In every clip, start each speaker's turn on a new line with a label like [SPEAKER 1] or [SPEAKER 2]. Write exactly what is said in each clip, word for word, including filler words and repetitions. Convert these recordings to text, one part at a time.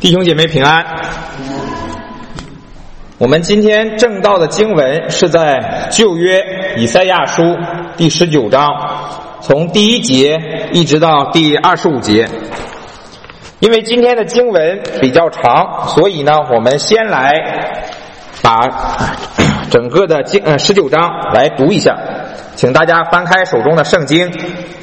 [SPEAKER 1] 弟兄姐妹平安。我们今天正道的经文是在旧约以赛亚书第十九章，从第一节一直到第二十五节。因为今天的经文比较长，所以呢，我们先来把整个的经呃十九章来读一下，请大家翻开手中的圣经，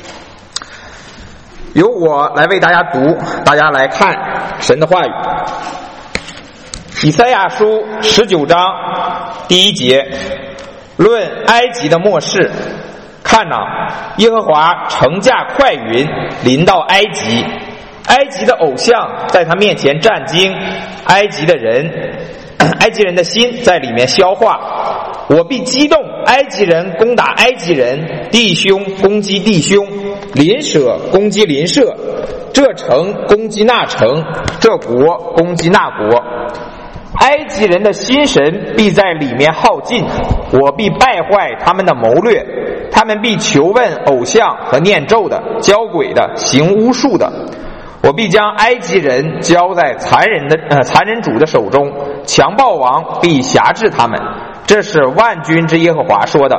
[SPEAKER 1] 由我来为大家读，大家来看神的话语。以赛亚书十九章第一节，论埃及的末世。看哪，耶和华乘驾快云临到埃及，埃及的偶像在他面前战惊，埃及的人埃及人的心在里面消化。我必激动埃及人攻打埃及人，弟兄攻击弟兄，邻舍攻击邻舍，这城攻击那城，这国攻击那国。埃及人的心神必在里面耗尽，我必败坏他们的谋略，他们必求问偶像和念咒的，交鬼的，行巫术的。我必将埃及人交在残忍的呃残忍主的手中，强暴王必辖制他们。这是万军之耶和华说的。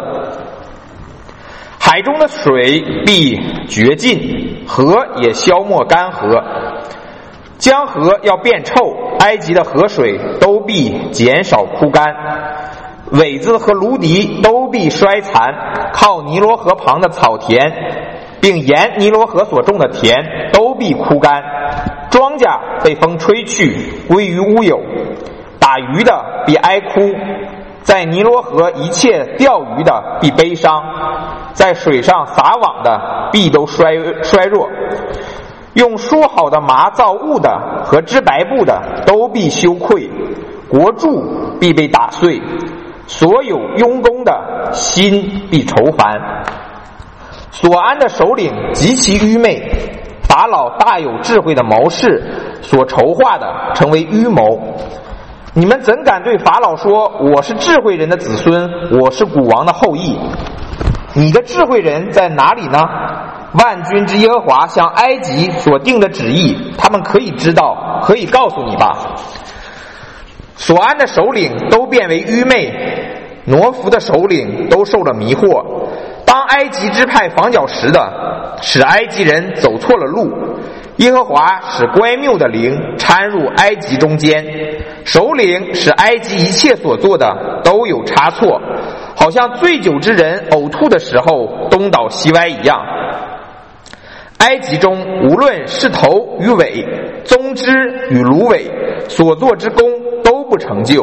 [SPEAKER 1] 海中的水必绝尽，河也消没干涸，江河要变臭，埃及的河水都必减少枯干，苇子和芦荻都必衰残，靠尼罗河旁的草田并沿尼罗河所种的田都必枯干，庄稼被风吹去，归于乌有。打鱼的必哀哭，在尼罗河一切钓鱼的必悲伤，在水上撒网的必都衰衰弱。用梳好的麻造物的和织白布的都必羞愧，国柱必被打碎，所有佣工的心必愁烦。所安的首领极其愚昧，法老大有智慧的谋士所筹划的成为愚谋。你们怎敢对法老说，我是智慧人的子孙，我是古王的后裔？你的智慧人在哪里呢？万军之耶和华向埃及所定的旨意，他们可以知道，可以告诉你吧。所安的首领都变为愚昧，挪服的首领都受了迷惑。当埃及支派防角石的，使埃及人走错了路。耶和华使乖谬的灵掺入埃及中间，首领使埃及一切所做的都有差错，好像醉酒之人呕吐的时候东倒西歪一样。埃及中无论是头与尾，棕枝与芦苇，所做之功都不成就。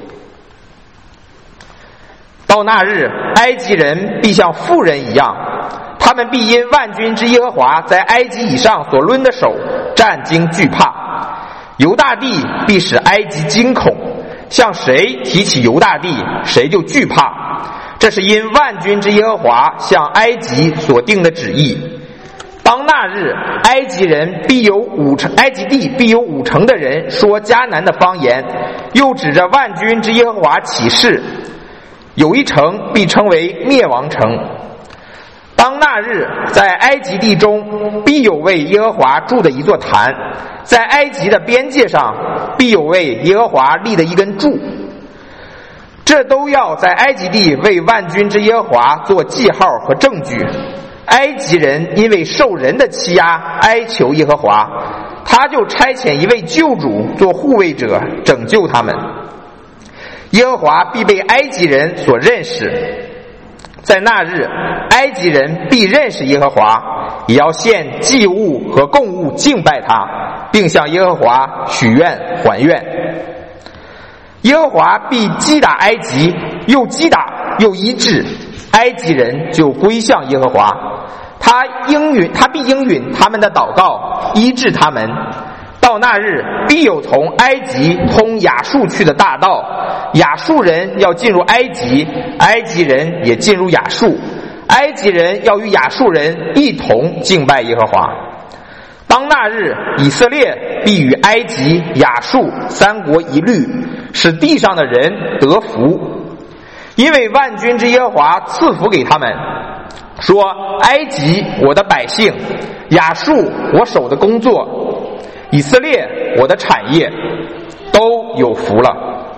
[SPEAKER 1] 到那日，埃及人必像妇人一样，他们必因万军之耶和华在埃及以上所抡的手战惊惧怕。犹大地必使埃及惊恐，向谁提起犹大地，谁就惧怕。这是因万军之耶和华向埃及所定的旨意。当那日，埃及人必有五成，埃及地必有五成的人说迦南的方言，又指着万军之耶和华起誓，有一城必称为灭亡城。当那日，在埃及地中必有为耶和华筑的一座坛，在埃及的边界上必有为耶和华立的一根柱，这都要在埃及地为万军之耶和华做记号和证据。埃及人因为受人的欺压哀求耶和华，他就差遣一位救主做护卫者，拯救他们。耶和华必被埃及人所认识，在那日，埃及人必认识耶和华，也要献祭物和供物敬拜他，并向耶和华许愿还愿。耶和华必击打埃及，又击打又医治，埃及人就归向耶和华。他应允，他必应允他们的祷告，医治他们。到那日，必有从埃及通亚述去的大道，亚述人要进入埃及，埃及人也进入亚述，埃及人要与亚述人一同敬拜耶和华。当那日，以色列必与埃及、亚述三国一律，使地上的人得福，因为万军之耶和华赐福给他们，说埃及我的百姓，亚述我手的工作，以色列我的产业，都有福了。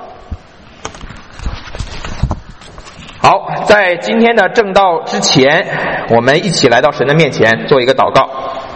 [SPEAKER 1] 好，在今天的正道之前，我们一起来到神的面前做一个祷告。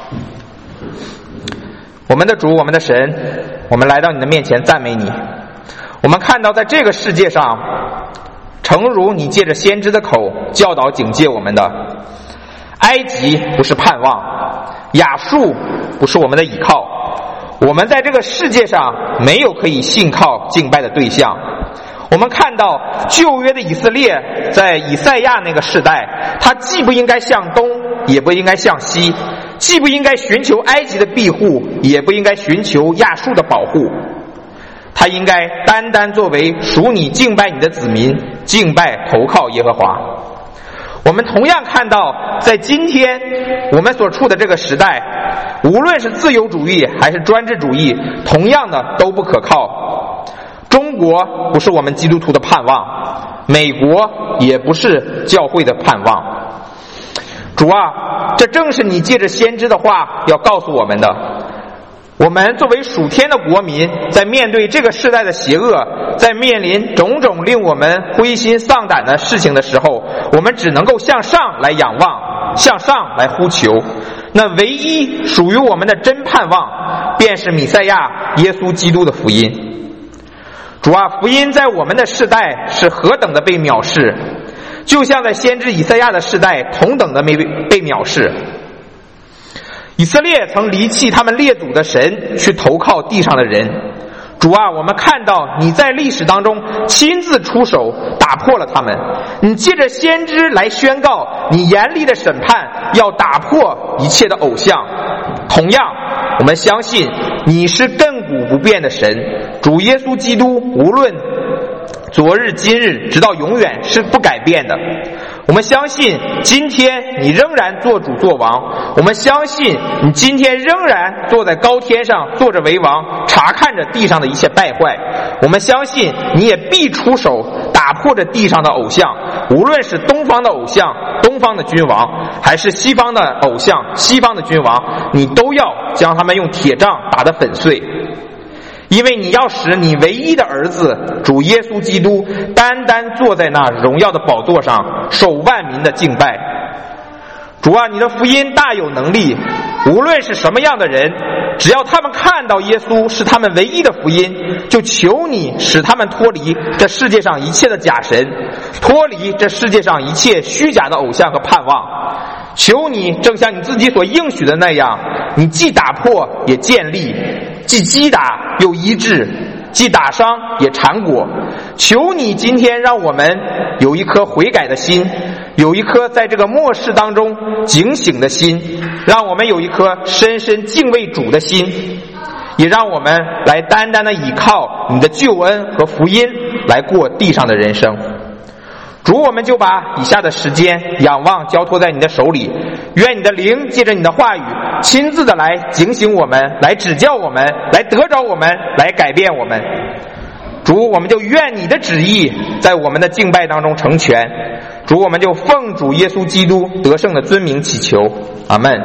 [SPEAKER 1] 我们的主，我们的神，我们来到你的面前赞美你。我们看到在这个世界上，诚如你借着先知的口教导警戒我们的，埃及不是盼望，亚述不是我们的倚靠，我们在这个世界上没有可以信靠敬拜的对象。我们看到旧约的以色列在以赛亚那个时代，他既不应该向东，也不应该向西，既不应该寻求埃及的庇护，也不应该寻求亚述的保护，他应该单单作为属你敬拜你的子民，敬拜投靠耶和华。我们同样看到在今天我们所处的这个时代，无论是自由主义还是专制主义，同样的都不可靠。中国不是我们基督徒的盼望，美国也不是教会的盼望。主啊，这正是你借着先知的话要告诉我们的。我们作为属天的国民，在面对这个世代的邪恶，在面临种种令我们灰心丧胆的事情的时候，我们只能够向上来仰望，向上来呼求。那唯一属于我们的真盼望，便是弥赛亚耶稣基督的福音。主啊，福音在我们的世代是何等的被藐视，就像在先知以赛亚的世代同等的被被藐视。以色列曾离弃他们列祖的神，去投靠地上的人。主啊，我们看到你在历史当中亲自出手，打破了他们。你借着先知来宣告你严厉的审判，要打破一切的偶像。同样，我们相信你是亘古不变的神，主耶稣基督无论昨日今日直到永远是不改变的。我们相信今天你仍然做主做王，我们相信你今天仍然坐在高天上坐着为王，查看着地上的一切败坏。我们相信你也必出手打破着地上的偶像，无论是东方的偶像，东方的君王，还是西方的偶像，西方的君王，你都要将他们用铁杖打得粉碎。因为你要使你唯一的儿子主耶稣基督单单坐在那荣耀的宝座上，受万民的敬拜。主啊，你的福音大有能力，无论是什么样的人，只要他们看到耶稣是他们唯一的福音，就求你使他们脱离这世界上一切的假神，脱离这世界上一切虚假的偶像和盼望。求你正像你自己所应许的那样，你既打破也建立，既击打又医治，既打伤也缠裹。求你今天让我们有一颗悔改的心，有一颗在这个末世当中警醒的心，让我们有一颗深深敬畏主的心，也让我们来单单的倚靠你的救恩和福音来过地上的人生。主，我们就把以下的时间仰望交托在你的手里，愿你的灵借着你的话语亲自的来警醒我们，来指教我们，来得着我们，来改变我们。主，我们就愿你的旨意在我们的敬拜当中成全。主，我们就奉主耶稣基督得胜的尊名祈求，阿们。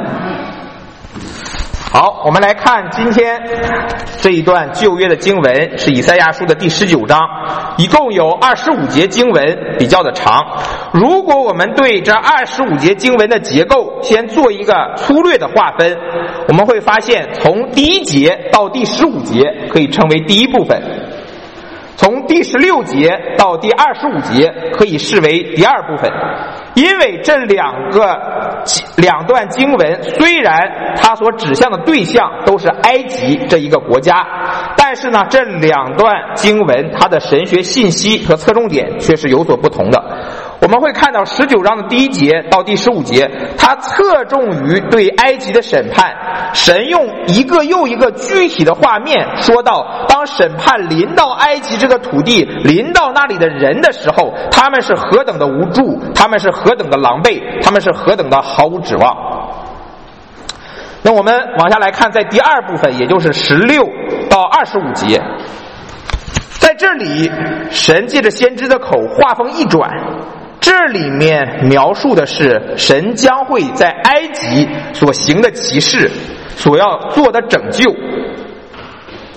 [SPEAKER 1] 好，我们来看今天这一段旧约的经文，是以赛亚书的第十九章，一共有二十五节经文，比较的长。如果我们对这二十五节经文的结构先做一个粗略的划分，我们会发现从第一节到第十五节可以称为第一部分，从第十六节到第二十五节可以视为第二部分。因为这两个两段经文虽然它所指向的对象都是埃及这一个国家，但是呢，这两段经文它的神学信息和侧重点却是有所不同的。我们会看到十九章的第一节到第十五节，它侧重于对埃及的审判。神用一个又一个具体的画面说到，当审判临到埃及这个土地，临到那里的人的时候，他们是何等的无助，他们是何等的狼狈，他们是何等的毫无指望。那我们往下来看，在第二部分，也就是十六到二十五节，在这里神借着先知的口话锋一转，这里面描述的是神将会在埃及所行的奇事，所要做的拯救。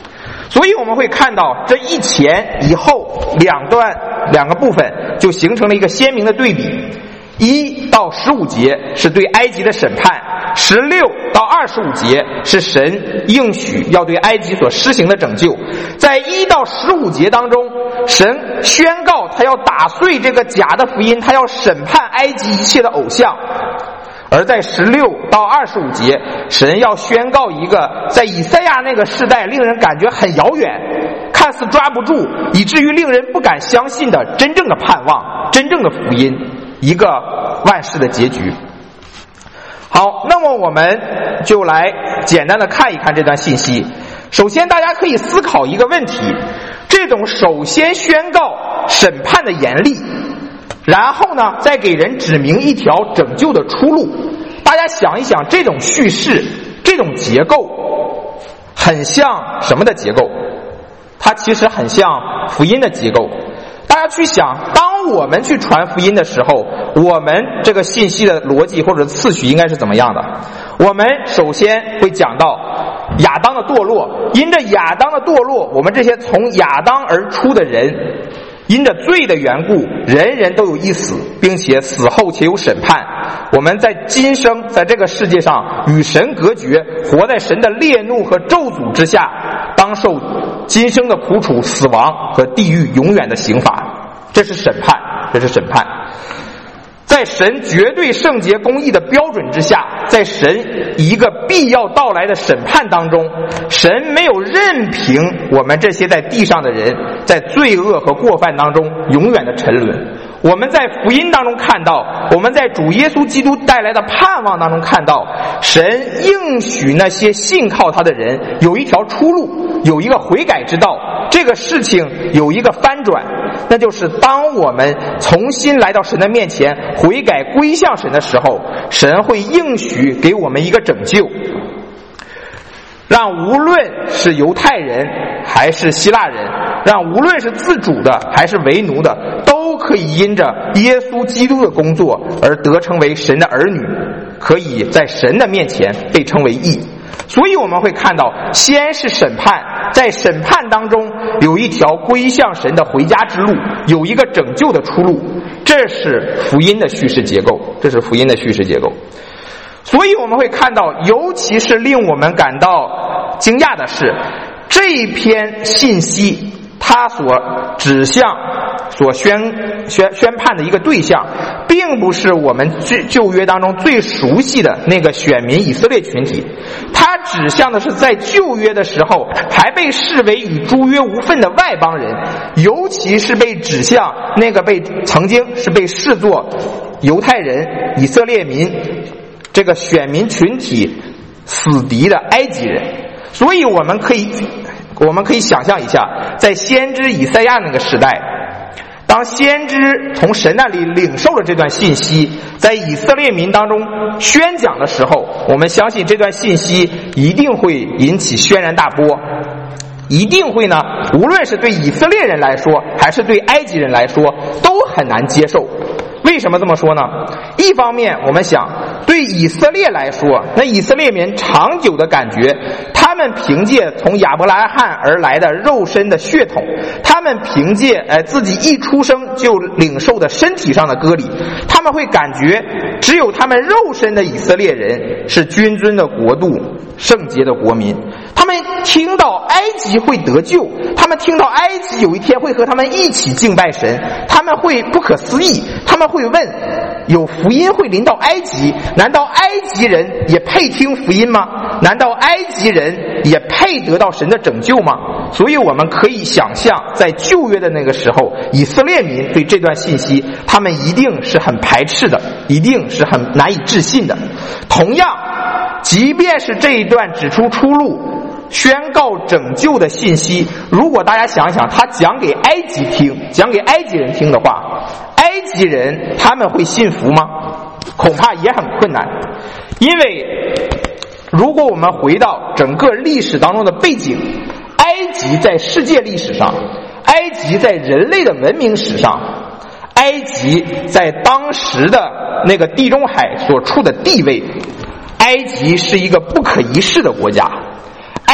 [SPEAKER 1] 所以我们会看到这一前一后两段两个部分就形成了一个鲜明的对比。一到十五节是对埃及的审判，十六到二十五节是神应许要对埃及所施行的拯救。在一到十五节当中，神宣告他要打碎这个假的福音，他要审判埃及一切的偶像。而在十六到二十五节，神要宣告一个在以赛亚那个时代令人感觉很遥远，看似抓不住，以至于令人不敢相信的真正的盼望，真正的福音，一个万事的结局。好，那么我们就来简单的看一看这段信息。首先大家可以思考一个问题，这种首先宣告审判的严厉，然后呢再给人指明一条拯救的出路，大家想一想，这种叙事，这种结构很像什么的结构？它其实很像福音的结构。大家去想，当我们去传福音的时候，我们这个信息的逻辑或者次序应该是怎么样的？我们首先会讲到亚当的堕落，因着亚当的堕落，我们这些从亚当而出的人，因着罪的缘故，人人都有一死，并且死后且有审判。我们在今生在这个世界上与神隔绝，活在神的烈怒和咒诅之下，当受今生的苦楚、死亡和地狱永远的刑罚。这是审判，这是审判。在神绝对圣洁公义的标准之下，在神一个必要到来的审判当中，神没有任凭我们这些在地上的人在罪恶和过犯当中永远的沉沦。我们在福音当中看到，我们在主耶稣基督带来的盼望当中看到，神应许那些信靠他的人有一条出路，有一个悔改之道。这个事情有一个翻转，那就是当我们重新来到神的面前，悔改归向神的时候，神会应许给我们一个拯救，让无论是犹太人还是希腊人，让无论是自主的还是为奴的，都可以因着耶稣基督的工作而得称为神的儿女，可以在神的面前被称为义。所以我们会看到，先是审判，在审判当中有一条归向神的回家之路，有一个拯救的出路。这是福音的叙事结构，这是福音的叙事结构。所以我们会看到，尤其是令我们感到惊讶的是，这一篇信息它所指向、所宣宣宣判的一个对象，并不是我们旧约当中最熟悉的那个选民以色列群体，它指向的是在旧约的时候还被视为与诸约无分的外邦人，尤其是被指向那个被曾经是被视作犹太人、以色列民这个选民群体死敌的埃及人。所以我们可以我们可以想象一下，在先知以赛亚那个时代，当先知从神那里领受了这段信息，在以色列民当中宣讲的时候，我们相信这段信息一定会引起轩然大波，一定会呢，无论是对以色列人来说还是对埃及人来说都很难接受。为什么这么说呢？一方面我们想，对以色列来说，那以色列民长久的感觉，他们凭借从亚伯拉罕而来的肉身的血统，他们凭借呃自己一出生就领受的身体上的割礼，他们会感觉只有他们肉身的以色列人是君尊的国度，圣洁的国民。他们听到埃及会得救，他们听到埃及有一天会和他们一起敬拜神，他们会不可思议，他们会问，有福音会临到埃及，难道埃及人也配听福音吗？难道埃及人也配得到神的拯救吗？所以我们可以想象，在旧约的那个时候，以色列民对这段信息他们一定是很排斥的，一定是很难以置信的。同样，即便是这一段指出出路、宣告拯救的信息，如果大家想想，他讲给埃及听，讲给埃及人听的话，埃及人他们会信服吗？恐怕也很困难。因为如果我们回到整个历史当中的背景，埃及在世界历史上，埃及在人类的文明史上，埃及在当时的那个地中海所处的地位，埃及是一个不可一世的国家。埃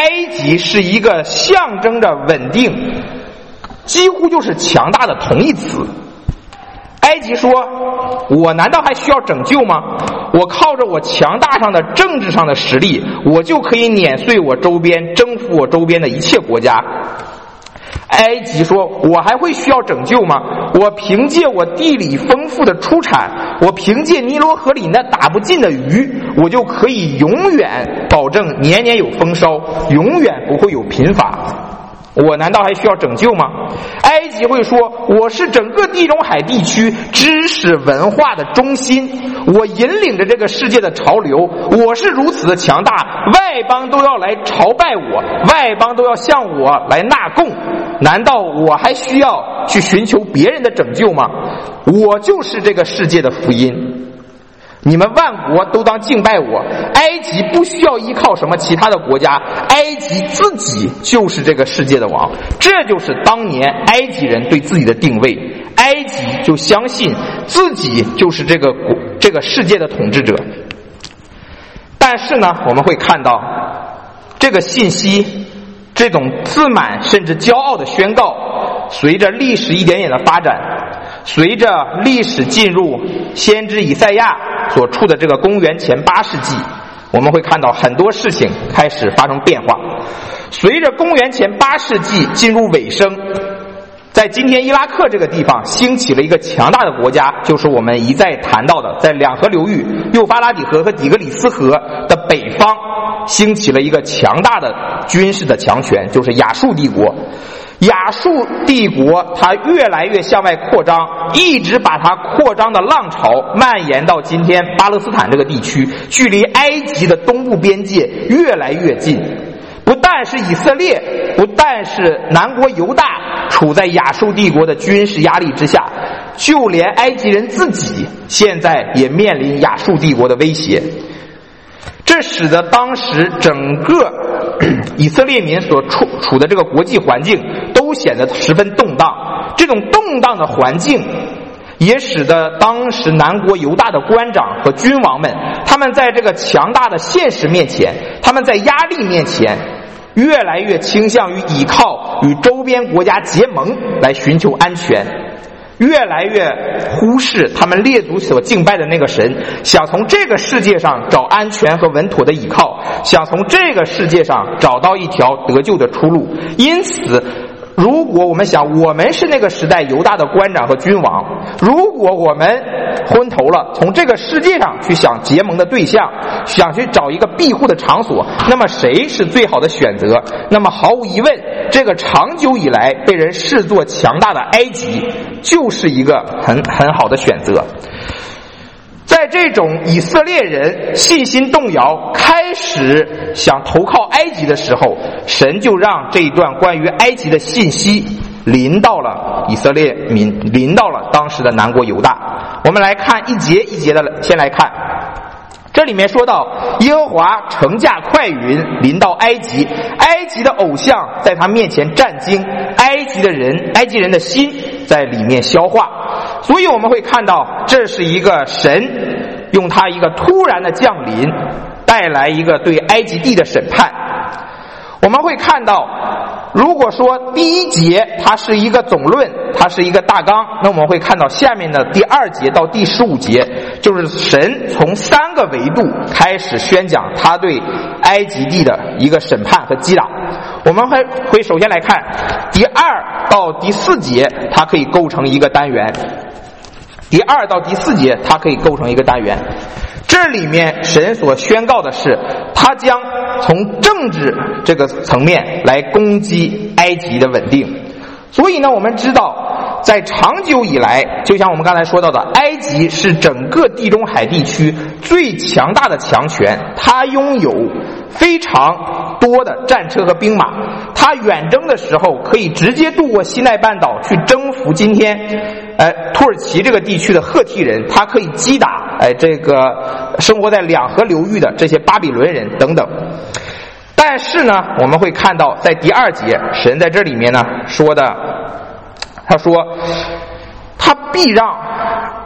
[SPEAKER 1] 埃及是一个象征着稳定，几乎就是强大的同义词。埃及说，我难道还需要拯救吗？我靠着我强大上的政治上的实力，我就可以碾碎我周边，征服我周边的一切国家。埃及说，我还会需要拯救吗？我凭借我地理丰富的出产，我凭借尼罗河里那打不尽的鱼，我就可以永远保证年年有丰收，永远不会有贫乏。我难道还需要拯救吗？埃及会说，我是整个地中海地区知识文化的中心，我引领着这个世界的潮流，我是如此的强大，外邦都要来朝拜我，外邦都要向我来纳贡，难道我还需要去寻求别人的拯救吗？我就是这个世界的福音，你们万国都当敬拜我。埃及不需要依靠什么其他的国家，埃及自己就是这个世界的王。这就是当年埃及人对自己的定位，埃及就相信自己就是这个国这个世界的统治者。但是呢，我们会看到这个信息，这种自满甚至骄傲的宣告，随着历史一点点的发展，随着历史进入先知以赛亚所处的这个公元前八世纪，我们会看到很多事情开始发生变化。随着公元前八世纪进入尾声，在今天伊拉克这个地方兴起了一个强大的国家，就是我们一再谈到的，在两河流域幼发拉底河和底格里斯河的北方兴起了一个强大的军事的强权，就是亚述帝国。亚述帝国它越来越向外扩张，一直把它扩张的浪潮蔓延到今天巴勒斯坦这个地区，距离埃及的东部边界越来越近。不但是以色列，不但是南国犹大处在亚述帝国的军事压力之下，就连埃及人自己现在也面临亚述帝国的威胁。这使得当时整个以色列民所处处的这个国际环境都显得十分动荡。这种动荡的环境也使得当时南国犹大的官长和君王们，他们在这个强大的现实面前，他们在压力面前，越来越倾向于依靠与周边国家结盟来寻求安全，越来越忽视他们列祖所敬拜的那个神，想从这个世界上找安全和稳妥的依靠，想从这个世界上找到一条得救的出路。因此如果我们想我们是那个时代犹大的官长和君王，如果我们昏头了，从这个世界上去想结盟的对象，想去找一个庇护的场所，那么谁是最好的选择？那么毫无疑问，这个长久以来被人视作强大的埃及就是一个很很好的选择。在这种以色列人信心动摇，开始想投靠埃及的时候，神就让这一段关于埃及的信息临到了以色列民，临到了当时的南国犹大。我们来看一节一节的，先来看这里面说到，耶和华乘驾快云临到埃及，埃及的偶像在他面前战惊，埃及的人埃及人的心在里面消化。所以我们会看到，这是一个神用他一个突然的降临带来一个对埃及地的审判。我们会看到，如果说第一节它是一个总论，它是一个大纲，那我们会看到下面的第二节到第十五节，就是神从三个维度开始宣讲他对埃及地的一个审判和击打。我们会会首先来看第二到第四节，它可以构成一个单元。第二到第四节它可以构成一个单元。这里面神所宣告的是，他将从政治这个层面来攻击埃及的稳定。所以呢，我们知道在长久以来，就像我们刚才说到的，埃及是整个地中海地区最强大的强权，它拥有非常多的战车和兵马，它远征的时候可以直接渡过西奈半岛去征服今天呃土耳其这个地区的赫梯人，它可以击打哎这个生活在两河流域的这些巴比伦人等等。但是呢，我们会看到在第二节，神在这里面呢说的，他说他必让埃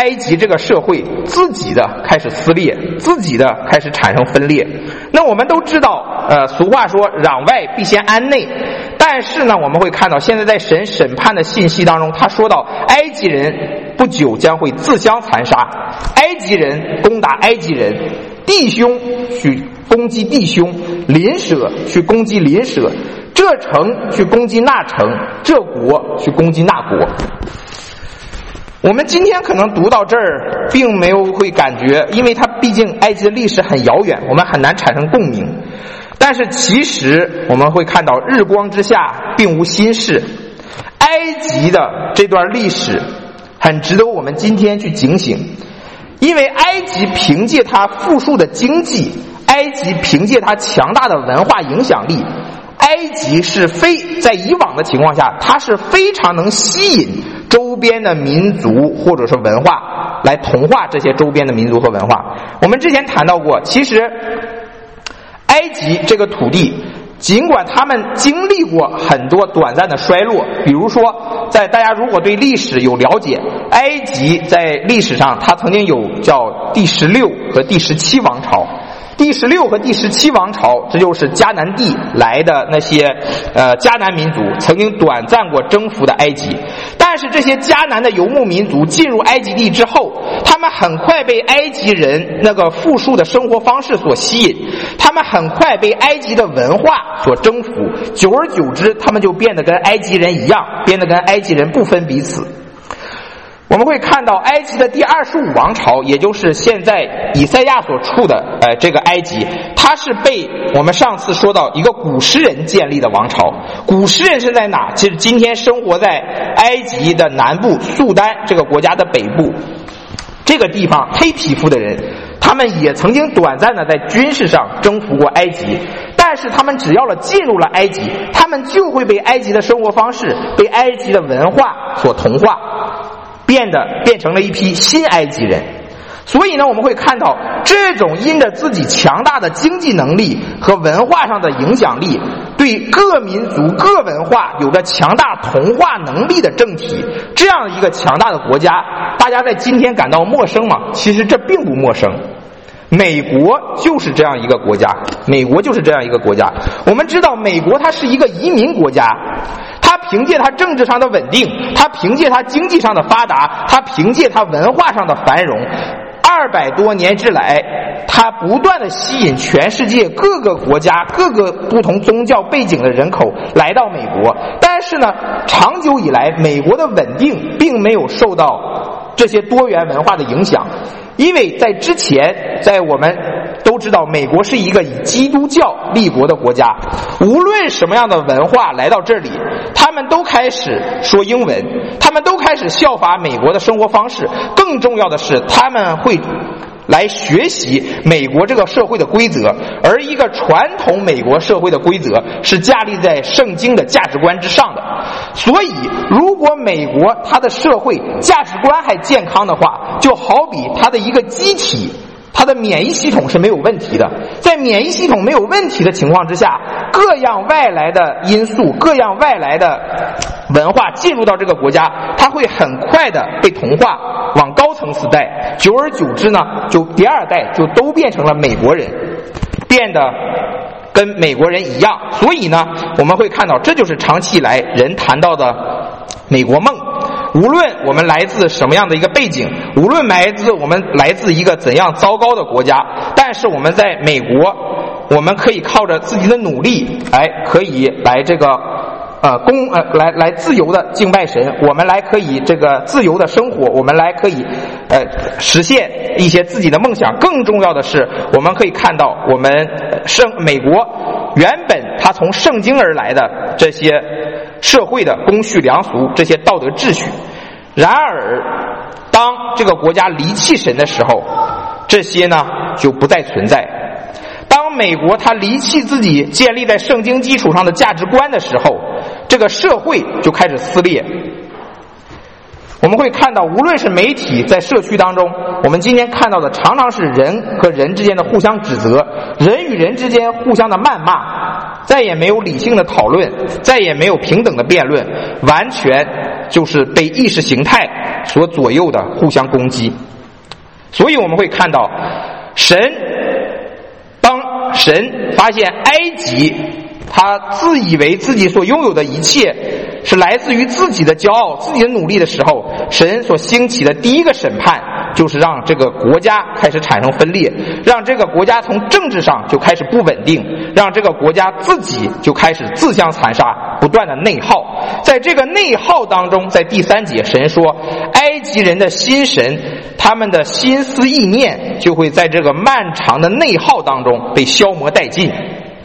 [SPEAKER 1] 埃及这个社会自己的开始撕裂，自己的开始产生分裂。那我们都知道，呃，俗话说攘外必先安内，但是呢，我们会看到现在在神审判的信息当中，他说到埃及人不久将会自相残杀，埃及人攻打埃及人，弟兄去攻击弟兄，邻舍去攻击邻舍，这城去攻击那城，这国去攻击那国。我们今天可能读到这儿并没有会感觉，因为它毕竟埃及的历史很遥远，我们很难产生共鸣。但是其实我们会看到日光之下并无新事，埃及的这段历史很值得我们今天去警醒。因为埃及凭借它富庶的经济，埃及凭借它强大的文化影响力，埃及是非在以往的情况下，它是非常能吸引周边的民族或者是文化来同化这些周边的民族和文化。我们之前谈到过，其实埃及这个土地尽管他们经历过很多短暂的衰落，比如说在大家如果对历史有了解，埃及在历史上它曾经有叫第十六和第十七王朝。第十六和第十七王朝，这就是迦南地来的那些呃迦南民族曾经短暂过征服的埃及。但是这些迦南的游牧民族进入埃及地之后，他们很快被埃及人那个富庶的生活方式所吸引，他们很快被埃及的文化所征服，久而久之他们就变得跟埃及人一样，变得跟埃及人不分彼此。我们会看到埃及的第二十五王朝，也就是现在以赛亚所处的呃这个埃及，它是被我们上次说到一个古诗人建立的王朝。古诗人是在哪？其实今天生活在埃及的南部苏丹这个国家的北部这个地方，黑皮肤的人他们也曾经短暂的在军事上征服过埃及，但是他们只要了进入了埃及，他们就会被埃及的生活方式，被埃及的文化所同化，变得变成了一批新埃及人。所以呢，我们会看到这种因着自己强大的经济能力和文化上的影响力，对各民族各文化有着强大同化能力的政体，这样一个强大的国家，大家在今天感到陌生吗？其实这并不陌生。美国就是这样一个国家，美国就是这样一个国家。我们知道美国它是一个移民国家，它凭借它政治上的稳定，它凭借它经济上的发达，它凭借它文化上的繁荣，二百多年之来，它不断的吸引全世界各个国家各个不同宗教背景的人口来到美国。但是呢，长久以来美国的稳定并没有受到这些多元文化的影响。因为在之前，在我们都知道美国是一个以基督教立国的国家，无论什么样的文化来到这里，他们都开始说英文，他们都开始效法美国的生活方式，更重要的是他们会来学习美国这个社会的规则，而一个传统美国社会的规则是架立在圣经的价值观之上的。所以如果美国它的社会价值观还健康的话，就好比它的一个机体，它的免疫系统是没有问题的。在免疫系统没有问题的情况之下，各样外来的因素，各样外来的文化进入到这个国家，它会很快的被同化，往高层次带，久而久之呢，就第二代就都变成了美国人，变得跟美国人一样。所以呢，我们会看到这就是长期以来人谈到的美国梦。无论我们来自什么样的一个背景，无论来自我们来自一个怎样糟糕的国家，但是我们在美国，我们可以靠着自己的努力，哎，可以来这个呃公呃来来自由的敬拜神，我们来可以这个自由的生活，我们来可以呃实现一些自己的梦想。更重要的是，我们可以看到我们圣美国原本它从圣经而来的这些社会的公序良俗，这些道德秩序。然而当这个国家离弃神的时候，这些呢就不再存在。当美国它离弃自己建立在圣经基础上的价值观的时候，这个社会就开始撕裂。我们会看到，无论是媒体在社区当中，我们今天看到的常常是人和人之间的互相指责，人与人之间互相的谩骂，再也没有理性的讨论，再也没有平等的辩论，完全就是被意识形态所左右的互相攻击。所以我们会看到，神当神发现埃及他自以为自己所拥有的一切是来自于自己的骄傲、自己的努力的时候，神所兴起的第一个审判就是让这个国家开始产生分裂，让这个国家从政治上就开始不稳定，让这个国家自己就开始自相残杀，不断的内耗。在这个内耗当中，在第三节神说，埃及人的心神，他们的心思意念就会在这个漫长的内耗当中被消磨殆尽。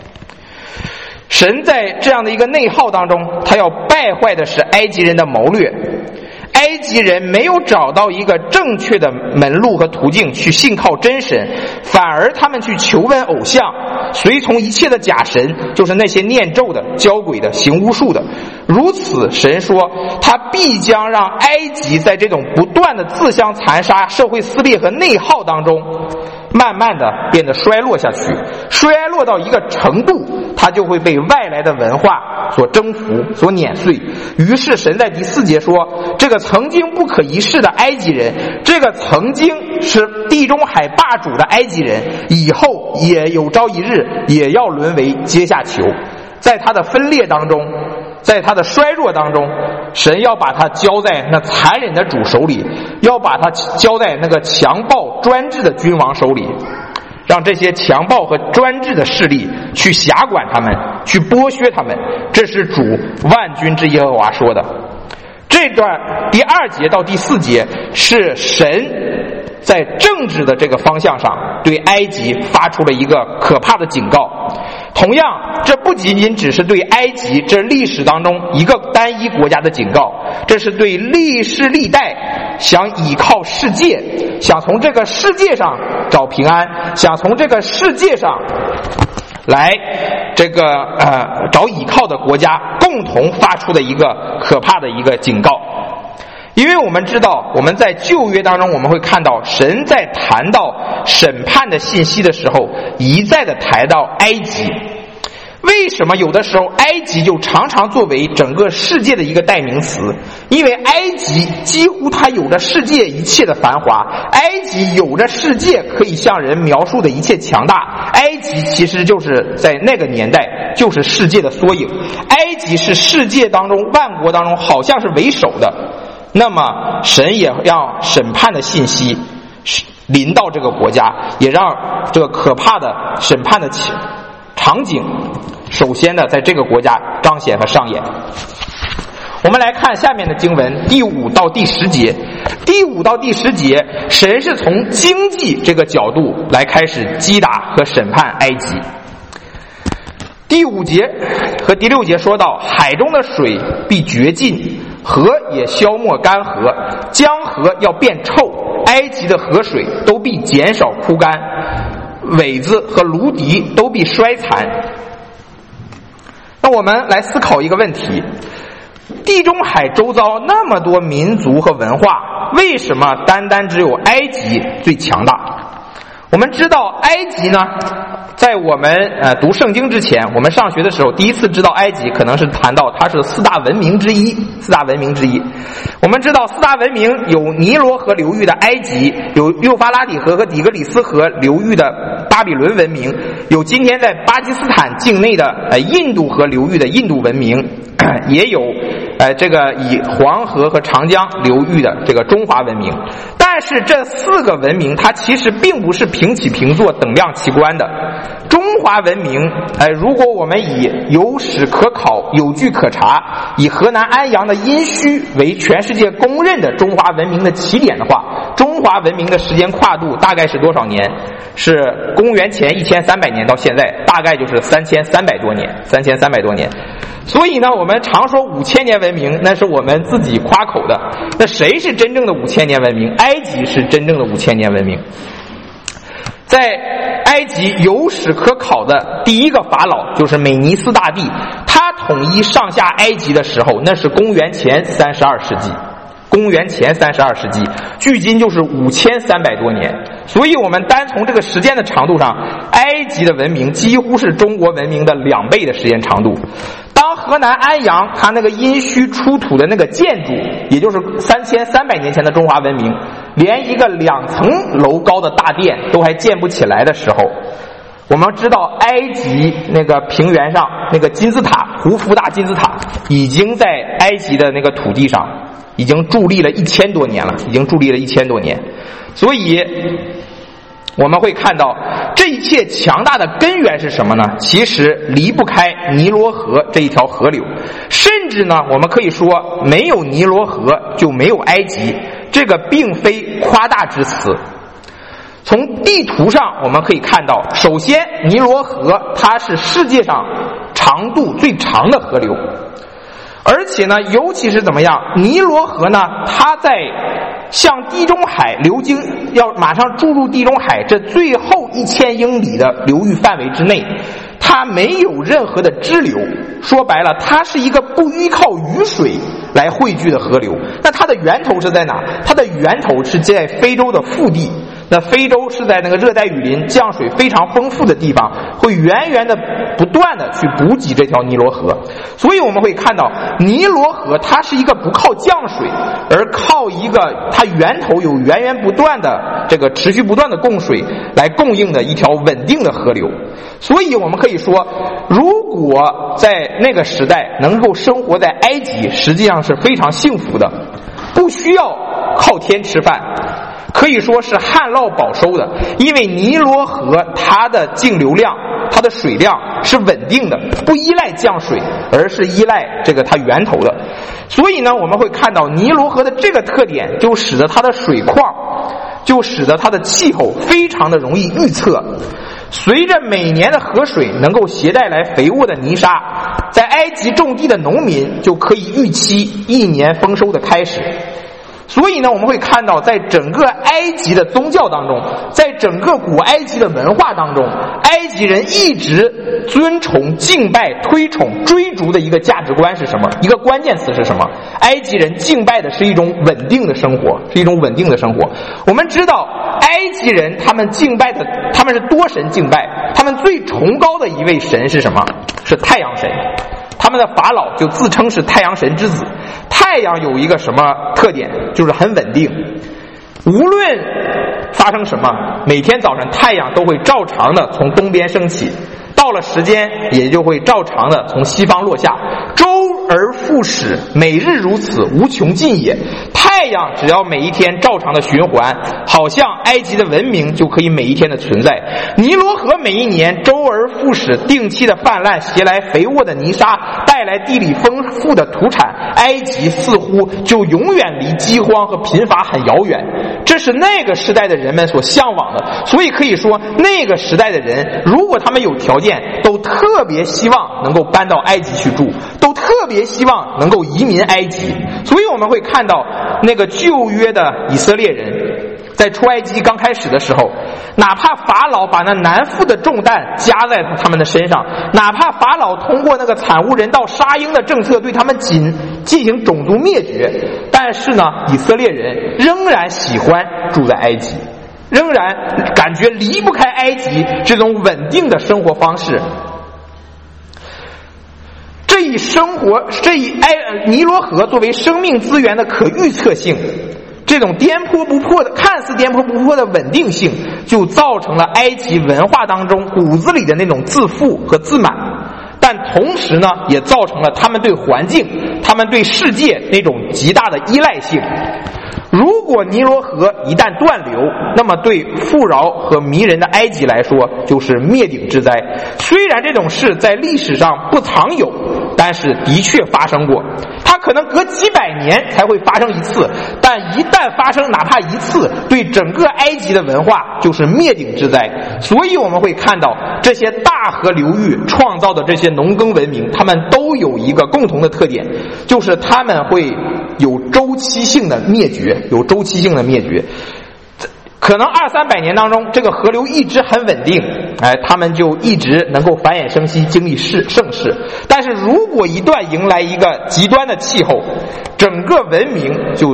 [SPEAKER 1] 神在这样的一个内耗当中，他要败坏的是埃及人的谋略。埃及人没有找到一个正确的门路和途径去信靠真神，反而他们去求问偶像，随从一切的假神，就是那些念咒的、交鬼的、行巫术的。如此，神说他必将让埃及在这种不断的自相残杀、社会撕裂和内耗当中，慢慢的变得衰落下去，衰落到一个程度，它就会被外来的文化所征服、所碾碎。于是神在第四节说，这个曾经不可一世的埃及人，这个曾经是地中海霸主的埃及人，以后也有朝一日也要沦为阶下囚。在他的分裂当中，在他的衰弱当中，神要把他交在那残忍的主手里，要把他交在那个强暴专制的君王手里，让这些强暴和专制的势力去辖管他们，去剥削他们。这是主万军之耶和华说的。这段第二节到第四节是神在政治的这个方向上对埃及发出了一个可怕的警告。同样，这不仅仅只是对埃及这历史当中一个单一国家的警告，这是对历世历代想倚靠世界，想从这个世界上找平安，想从这个世界上来这个呃找倚靠的国家共同发出的一个可怕的一个警告。因为我们知道，我们在旧约当中我们会看到，神在谈到审判的信息的时候一再的谈到埃及。为什么有的时候埃及就常常作为整个世界的一个代名词？因为埃及几乎它有着世界一切的繁华，埃及有着世界可以向人描述的一切强大，埃及其实就是在那个年代就是世界的缩影，埃及是世界当中万国当中好像是为首的。那么神也让审判的信息临到这个国家，也让这个可怕的审判的场景首先的在这个国家彰显和上演。我们来看下面的经文第五到第十节。第五到第十节，神是从经济这个角度来开始击打和审判埃及。第五节和第六节说到，海中的水必绝尽，河也消没干涸，江河要变臭，埃及的河水都必减少枯干，苇子和芦荻都必衰残。那我们来思考一个问题，地中海周遭那么多民族和文化，为什么单单只有埃及最强大？我们知道埃及呢，在我们呃读圣经之前，我们上学的时候第一次知道埃及，可能是谈到它是四大文明之一，四大文明之一。我们知道四大文明有尼罗河流域的埃及，有幼发拉底河和底格里斯河流域的巴比伦文明，有今天在巴基斯坦境内的呃印度河流域的印度文明，也有呃这个以黄河和长江流域的这个中华文明。但是这四个文明它其实并不是平起平坐等量齐观的。中华文明呃如果我们以有史可考有据可查，以河南安阳的殷墟为全世界公认的中华文明的起点的话，中华文明的时间跨度大概是多少年？是公元前一千三百年到现在，大概就是三千三百多年，三千三百多年。所以呢，我们常说五千年文明，那是我们自己夸口的。那谁是真正的五千年文明？埃及是真正的五千年文明。在埃及有史可考的第一个法老就是美尼斯大帝，他统一上下埃及的时候，那是公元前三十二世纪。公元前三十二世纪，距今就是五千三百多年。 所以我们单从这个时间的长度上，埃及的文明几乎是中国文明的两倍的时间长度。当河南安阳它那个殷墟出土的那个建筑，也就是三千三百年前的中华文明，连一个两层楼高的大殿都还建不起来的时候，我们知道埃及那个平原上那个金字塔，胡夫大金字塔已经在埃及的那个土地上已经伫立了一千多年了，已经伫立了一千多年。所以我们会看到这一切强大的根源是什么呢？其实离不开尼罗河这一条河流，甚至呢我们可以说没有尼罗河就没有埃及，这个并非夸大之词。从地图上我们可以看到，首先尼罗河它是世界上长度最长的河流，而且呢尤其是怎么样，尼罗河呢它在向地中海流经，要马上注入地中海这最后一千英里的流域范围之内，它没有任何的支流，说白了它是一个不依靠雨水来汇聚的河流。那它的源头是在哪？它的源头是在非洲的腹地，那非洲是在那个热带雨林降水非常丰富的地方，会源源的不断的去补给这条尼罗河。所以我们会看到尼罗河它是一个不靠降水，而靠一个它源头有源源不断的这个持续不断的供水来供应的一条稳定的河流。所以我们可以说，如果在那个时代能够生活在埃及，实际上是非常幸福的，不需要靠天吃饭，可以说是旱涝保收的。因为尼罗河它的径流量，它的水量是稳定的，不依赖降水，而是依赖这个它源头的。所以呢我们会看到尼罗河的这个特点，就使得它的水况，就使得它的气候非常的容易预测。随着每年的河水能够携带来肥沃的泥沙，在埃及种地的农民就可以预期一年丰收的开始。所以呢我们会看到，在整个埃及的宗教当中，在整个古埃及的文化当中，埃及人一直尊崇、敬拜、推崇、追逐的一个价值观是什么？一个关键词是什么？埃及人敬拜的是一种稳定的生活，是一种稳定的生活。我们知道埃及人他们敬拜的，他们是多神敬拜，他们最崇高的一位神是什么？是太阳神。他们的法老就自称是太阳神之子。太阳有一个什么特点？就是很稳定，无论发生什么，每天早上太阳都会照常的从东边升起，到了时间也就会照常的从西方落下，周而复始，每日如此，无穷尽也。太阳只要每一天照常的循环，好像埃及的文明就可以每一天的存在。尼罗河每一年周而复始，定期的泛滥，携来肥沃的泥沙，带来地理丰富的土产，埃及似乎就永远离饥荒和贫乏很遥远。这是那个时代的人们所向往的。所以可以说，那个时代的人如果他们有条件，都特别希望能够搬到埃及去住，都特别希望能够移民埃及。所以我们会看到那个旧约的以色列人在出埃及刚开始的时候，哪怕法老把那难负的重担加在他们的身上，哪怕法老通过那个惨无人道杀婴的政策对他们进进行种族灭绝，但是呢以色列人仍然喜欢住在埃及，仍然感觉离不开埃及这种稳定的生活方式。这一生活，这一埃尼罗河作为生命资源的可预测性，这种颠簸不破的、看似颠簸不破的稳定性，就造成了埃及文化当中骨子里的那种自负和自满。但同时呢，也造成了他们对环境、他们对世界那种极大的依赖性。如果尼罗河一旦断流，那么对富饶和迷人的埃及来说就是灭顶之灾。虽然这种事在历史上不常有，但是的确发生过。它可能隔几百年才会发生一次，但一旦发生哪怕一次，对整个埃及的文化就是灭顶之灾。所以我们会看到这些大河流域创造的这些农耕文明，他们都有一个共同的特点，就是他们会有周期性的灭绝，有周期性的灭绝。可能二三百年当中，这个河流一直很稳定，哎，他们就一直能够繁衍生息，经历世盛世。但是如果一旦迎来一个极端的气候，整个文明就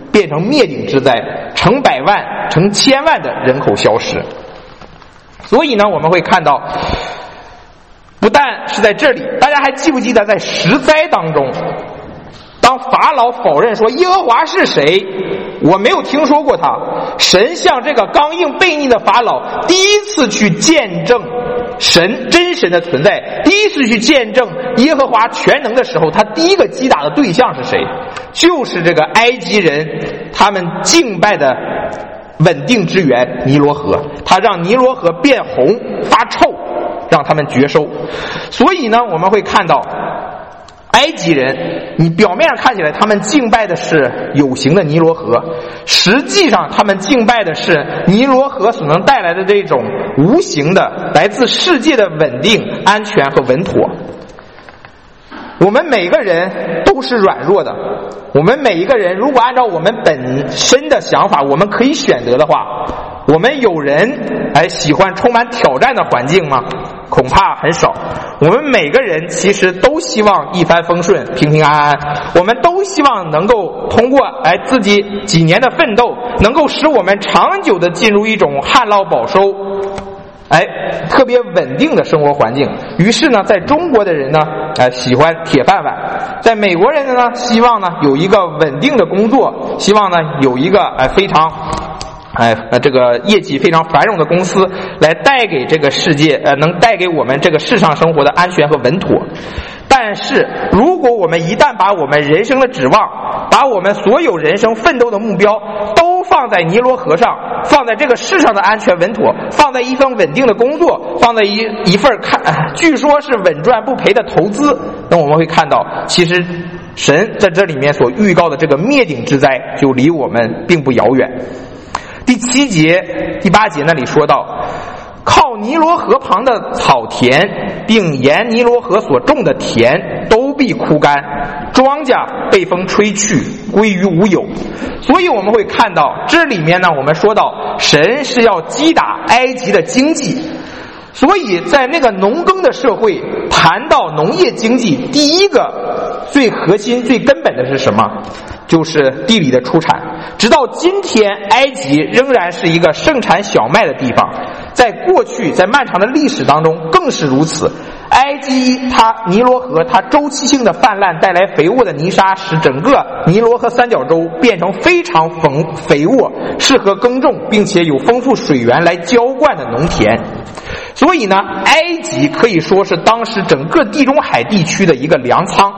[SPEAKER 1] 变成灭顶之灾，成百万成千万的人口消失。所以呢，我们会看到不但是在这里，大家还记不记得在十灾当中，当法老否认说耶和华是谁，我没有听说过他，神向这个刚硬悖逆的法老第一次去见证神真神的存在，第一次去见证耶和华全能的时候，他第一个击打的对象是谁？就是这个埃及人他们敬拜的稳定之源尼罗河，他让尼罗河变红发臭，让他们绝收。所以呢，我们会看到埃及人，你表面上看起来他们敬拜的是有形的尼罗河，实际上他们敬拜的是尼罗河所能带来的这种无形的来自世界的稳定、安全和稳妥。我们每个人都是软弱的，我们每一个人如果按照我们本身的想法，我们可以选择的话，我们有人哎喜欢充满挑战的环境吗？恐怕很少。我们每个人其实都希望一帆风顺、平平安安，我们都希望能够通过哎自己几年的奋斗，能够使我们长久的进入一种旱涝保收哎特别稳定的生活环境。于是呢，在中国的人呢呃喜欢铁饭碗，在美国人呢希望呢有一个稳定的工作，希望呢有一个呃非常哎，这个业绩非常繁荣的公司来带给这个世界，呃，能带给我们这个世上生活的安全和稳妥。但是，如果我们一旦把我们人生的指望，把我们所有人生奋斗的目标都放在尼罗河上，放在这个世上的安全稳妥，放在一份稳定的工作，放在一一份看据说是稳赚不赔的投资，那我们会看到，其实神在这里面所预告的这个灭顶之灾，就离我们并不遥远。第七节、第八节那里说到，靠尼罗河旁的草田，并沿尼罗河所种的田，都必枯干，庄稼被风吹去，归于无有。所以我们会看到，这里面呢，我们说到神是要击打埃及的经济。所以在那个农耕的社会，谈到农业经济，第一个最核心、最根本的是什么？就是地里的出产。直到今天，埃及仍然是一个盛产小麦的地方，在过去，在漫长的历史当中更是如此。埃及它尼罗河它周期性的泛滥带来肥沃的泥沙，使整个尼罗河三角洲变成非常肥肥沃、适合耕种并且有丰富水源来浇灌的农田。所以呢，埃及可以说是当时整个地中海地区的一个粮仓。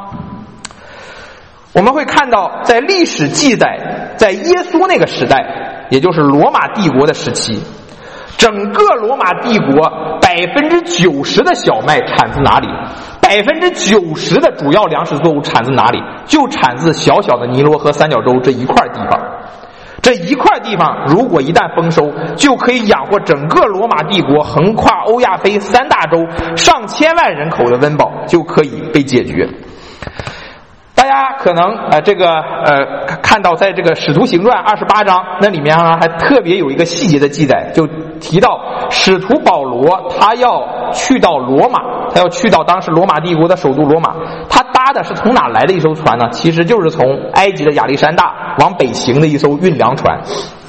[SPEAKER 1] 我们会看到，在历史记载，在耶稣那个时代，也就是罗马帝国的时期，整个罗马帝国百分之九十的小麦产自哪里？百分之九十的主要粮食作物产自哪里？就产自小小的尼罗河三角洲这一块地方。这一块地方如果一旦丰收，就可以养活整个罗马帝国横跨欧亚非三大洲上千万人口的温饱就可以被解决。大家可能呃这个呃看到在这个使徒行传二十八章那里面呢，还特别有一个细节的记载，就提到使徒保罗他要去到罗马，他要去到当时罗马帝国的首都罗马，他搭的是从哪来的一艘船呢？其实就是从埃及的亚历山大往北行的一艘运粮船。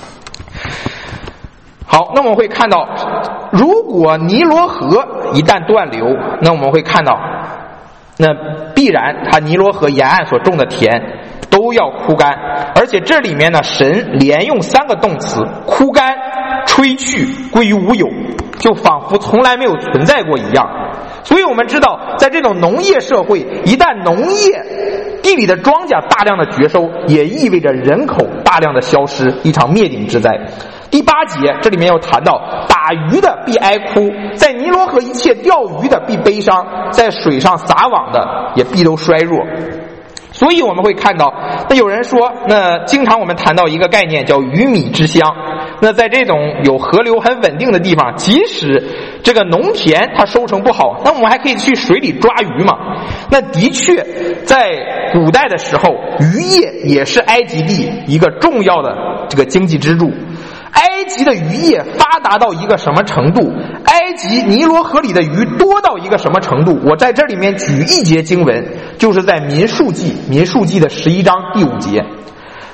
[SPEAKER 1] 好，那我们会看到，如果尼罗河一旦断流，那我们会看到那必然它尼罗河沿岸所种的田都要枯干，而且这里面呢，神连用三个动词：枯干、吹去、归于无有，就仿佛从来没有存在过一样。所以我们知道，在这种农业社会，一旦农业地里的庄稼大量的绝收，也意味着人口大量的消失，一场灭顶之灾。第八节这里面又谈到，打鱼的必哀哭，在尼罗河一切钓鱼的必悲伤，在水上撒网的也必都衰弱。所以我们会看到，那有人说，那经常我们谈到一个概念叫鱼米之乡。那在这种有河流很稳定的地方，即使这个农田它收成不好，那我们还可以去水里抓鱼嘛。那的确在古代的时候，渔业也是埃及地一个重要的这个经济支柱。埃及的渔业发达到一个什么程度？埃及尼罗河里的鱼多到一个什么程度？我在这里面举一节经文，就是在民数记，民数记的十一章第五节。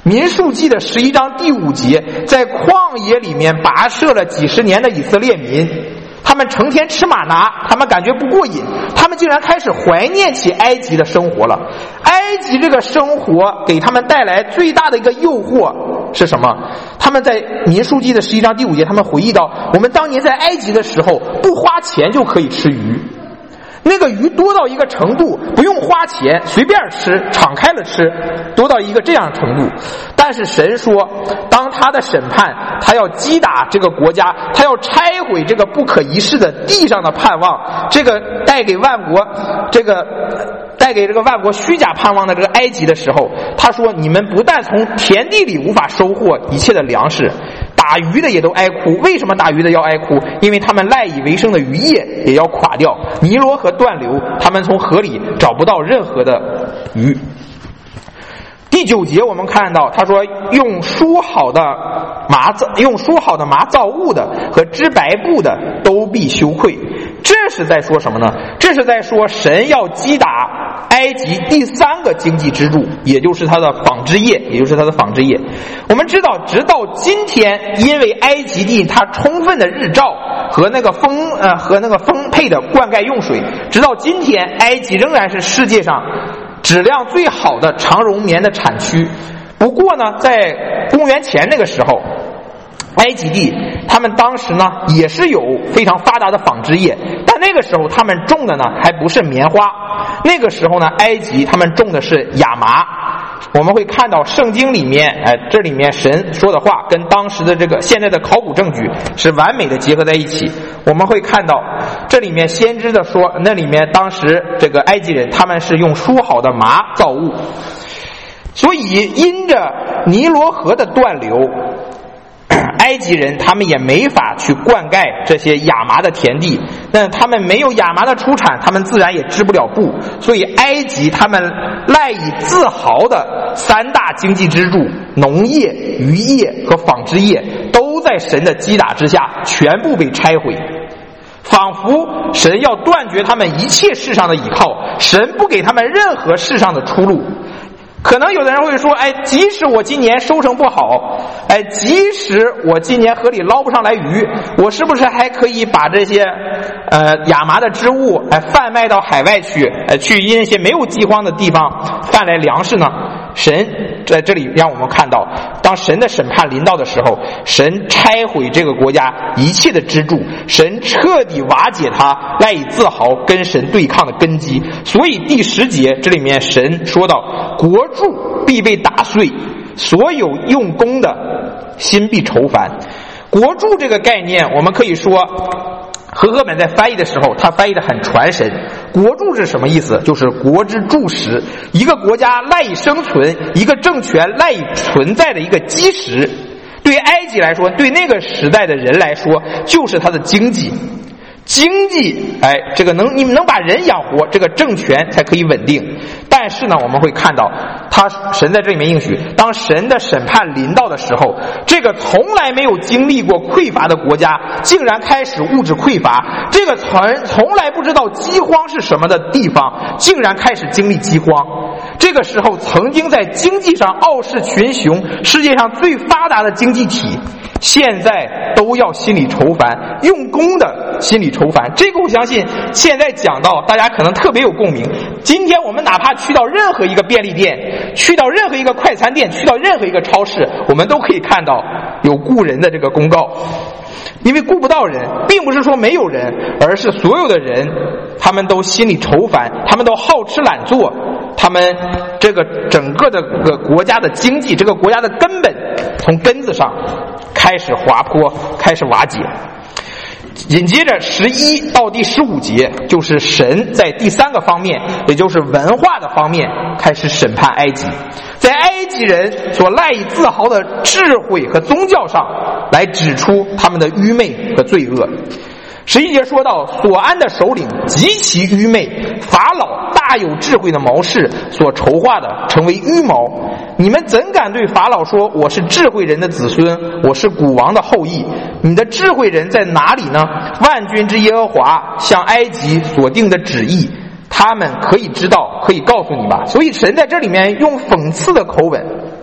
[SPEAKER 1] 民数记的十一章第五节，在旷野里面跋涉了几十年的以色列民，他们成天吃玛拿，他们感觉不过瘾，他们竟然开始怀念起埃及的生活了。埃及这个生活给他们带来最大的一个诱惑是什么？他们在民数记的十一章第五节，他们回忆到，我们当年在埃及的时候，不花钱就可以吃鱼，那个鱼多到一个程度，不用花钱，随便吃，敞开了吃，多到一个这样程度。但是神说，当他的审判，他要击打这个国家，他要拆毁这个不可一世的地上的盼望，这个带给万国这个带给这个万国虚假盼望的这个埃及的时候，他说，你们不但从田地里无法收获一切的粮食，打鱼的也都哀哭。为什么打鱼的要哀哭？因为他们赖以为生的渔业也要垮掉，尼罗河断流，他们从河里找不到任何的鱼。第九节我们看到，他说用梳好的麻造用梳好的麻造物的和织白布的都必羞愧。这是在说什么呢？这是在说神要击打埃及第三个经济支柱，也就是它的纺织业，也就是它的纺织业。我们知道，直到今天，因为埃及地它充分的日照和那个丰呃和那个丰沛的灌溉用水，直到今天，埃及仍然是世界上质量最好的长绒棉的产区。不过呢，在公元前那个时候，埃及地他们当时呢也是有非常发达的纺织业，但那个时候他们种的呢还不是棉花，那个时候呢埃及他们种的是亚麻。我们会看到圣经里面，哎，这里面神说的话跟当时的这个现在的考古证据是完美的结合在一起。我们会看到这里面先知的说，那里面当时这个埃及人他们是用梳好的麻造物，所以因着尼罗河的断流，埃及人他们也没法去灌溉这些亚麻的田地，那他们没有亚麻的出产，他们自然也织不了布。所以埃及他们赖以自豪的三大经济支柱，农业、渔业和纺织业，都在神的击打之下全部被拆毁，仿佛神要断绝他们一切世上的倚靠，神不给他们任何世上的出路。可能有的人会说，哎，即使我今年收成不好，哎，即使我今年河里捞不上来鱼，我是不是还可以把这些呃亚麻的织物哎贩卖到海外去，哎去因一些没有饥荒的地方贩来粮食呢？神在这里让我们看到，当神的审判临到的时候，神拆毁这个国家一切的支柱，神彻底瓦解他赖以自豪跟神对抗的根基。所以第十节这里面神说到，国柱必被打碎，所有用功的心必愁烦。国柱这个概念，我们可以说和合本在翻译的时候，他翻译的很传神。国柱是什么意思？就是国之柱石，一个国家赖以生存，一个政权赖以存在的一个基石。对埃及来说，对那个时代的人来说，就是他的经济。经济，哎，这个能你们能把人养活，这个政权才可以稳定。但是呢，我们会看到，他神在这里面应许，当神的审判临到的时候，这个从来没有经历过匮乏的国家，竟然开始物质匮乏；这个从从来不知道饥荒是什么的地方，竟然开始经历饥荒。这个时候，曾经在经济上傲视群雄、世界上最发达的经济体，现在都要心里愁烦，用功的心里愁烦。这个我相信现在讲到大家可能特别有共鸣。今天我们哪怕去到任何一个便利店，去到任何一个快餐店，去到任何一个超市，我们都可以看到有雇人的这个公告。因为雇不到人，并不是说没有人，而是所有的人他们都心里愁烦，他们都好吃懒做，他们这个整个的个国家的经济，这个国家的根本从根子上开始滑坡，开始瓦解。紧接着十一到第十五节，就是神在第三个方面，也就是文化的方面开始审判埃及，在埃及人所赖以自豪的智慧和宗教上来指出他们的愚昧和罪恶。十一节说到，所安的首领极其愚昧，法老大有智慧的谋士所筹划的成为愚谋。你们怎敢对法老说，我是智慧人的子孙，我是古王的后裔？你的智慧人在哪里呢？万军之耶和华向埃及所定的旨意，他们可以知道，可以告诉你吧。所以神在这里面用讽刺的口吻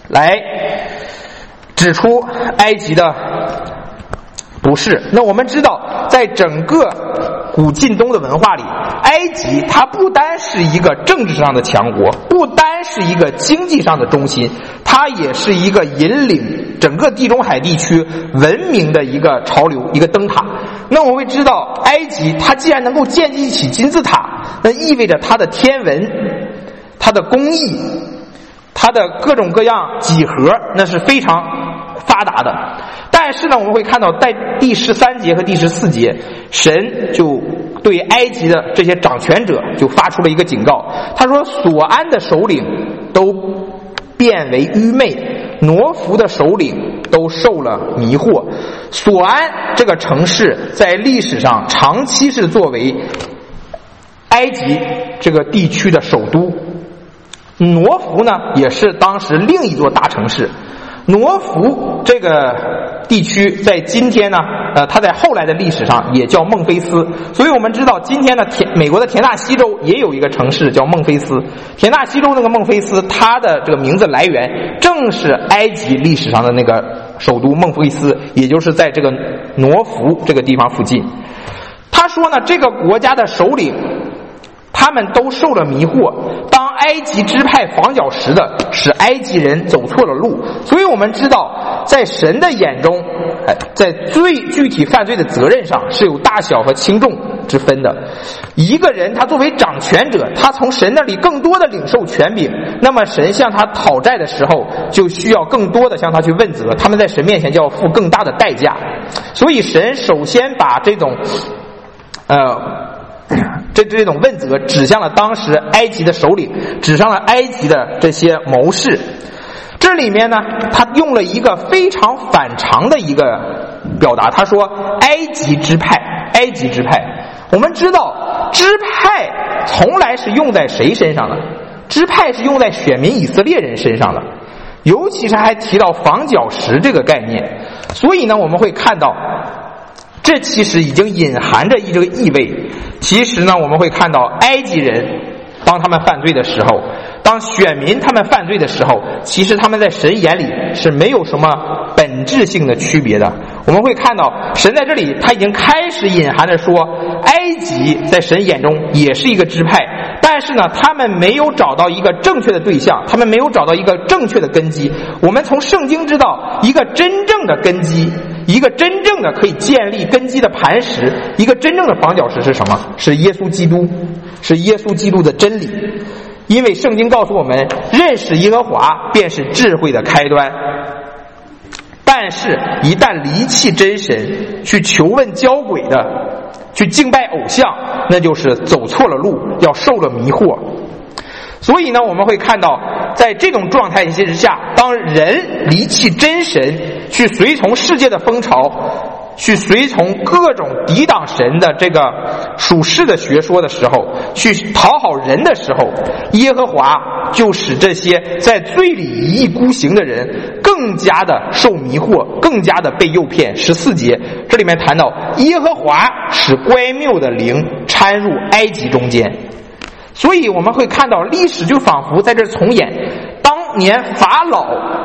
[SPEAKER 1] 来指出埃及的不是。那我们知道，在整个古近东的文化里，埃及它不单是一个政治上的强国，不单是一个经济上的中心，它也是一个引领整个地中海地区文明的一个潮流，一个灯塔。那我们会知道，埃及它既然能够建立起金字塔，那意味着它的天文、它的工艺、它的各种各样几何，那是非常发达的。但是呢，我们会看到在第十三节和第十四节，神就对埃及的这些掌权者就发出了一个警告。他说，索安的首领都变为愚昧，挪弗的首领都受了迷惑。索安这个城市在历史上长期是作为埃及这个地区的首都，挪弗呢也是当时另一座大城市。挪弗这个地区在今天呢，呃，它在后来的历史上也叫孟菲斯。所以我们知道，今天的田美国的田纳西州也有一个城市叫孟菲斯。田纳西州那个孟菲斯，它的这个名字来源正是埃及历史上的那个首都孟菲斯，也就是在这个挪弗这个地方附近。他说呢，这个国家的首领他们都受了迷惑，当埃及支派房角石的使埃及人走错了路。所以我们知道，在神的眼中，在最具体犯罪的责任上是有大小和轻重之分的。一个人他作为掌权者，他从神那里更多的领受权柄，那么神向他讨债的时候就需要更多的向他去问责，他们在神面前就要付更大的代价。所以神首先把这种呃这这种问责指向了当时埃及的首领，指向了埃及的这些谋士。这里面呢，他用了一个非常反常的一个表达，他说埃及支派，埃及支派。我们知道支派从来是用在谁身上的？支派是用在选民以色列人身上的，尤其是还提到房角石这个概念。所以呢，我们会看到这其实已经隐含着一这个意味。其实呢，我们会看到埃及人当他们犯罪的时候，当选民他们犯罪的时候，其实他们在神眼里是没有什么本质性的区别的。我们会看到神在这里他已经开始隐含着说，埃及在神眼中也是一个支派，但是呢，他们没有找到一个正确的对象，他们没有找到一个正确的根基。我们从圣经知道，一个真正的根基，一个真正的可以建立根基的磐石，一个真正的房角石是什么？是耶稣基督，是耶稣基督的真理。因为圣经告诉我们，认识耶和华便是智慧的开端。但是一旦离弃真神，去求问交鬼的，去敬拜偶像，那就是走错了路，要受了迷惑。所以呢，我们会看到在这种状态之下，当人离弃真神，去随从世界的风潮，去随从各种抵挡神的这个属世的学说的时候，去讨好人的时候，耶和华就使这些在罪里一意孤行的人更加的受迷惑，更加的被诱骗。十四节这里面谈到，耶和华使乖谬的灵掺入埃及中间。所以我们会看到历史就仿佛在这重演，当年法老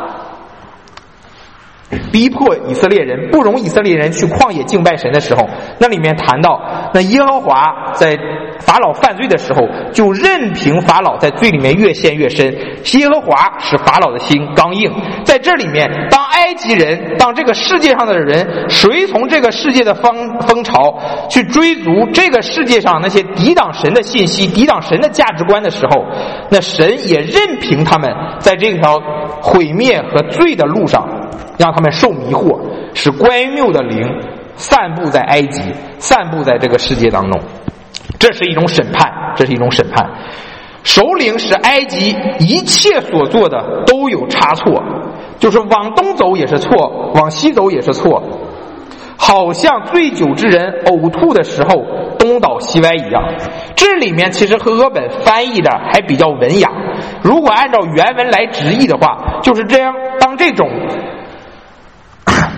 [SPEAKER 1] 逼迫以色列人，不容以色列人去旷野敬拜神的时候，那里面谈到，那耶和华在法老犯罪的时候，就任凭法老在罪里面越陷越深，耶和华使法老的心刚硬。在这里面，当埃及人，当这个世界上的人随从这个世界的风风潮，去追逐这个世界上那些抵挡神的信息，抵挡神的价值观的时候，那神也任凭他们在这条毁灭和罪的路上，让他们受迷惑，使乖谬的灵散布在埃及，散布在这个世界当中。这是一种审判，这是一种审判。首领使埃及一切所做的都有差错，就是往东走也是错，往西走也是错，好像醉酒之人呕吐的时候东倒西歪一样。这里面其实和合本翻译的还比较文雅，如果按照原文来直译的话，就是这样，当这种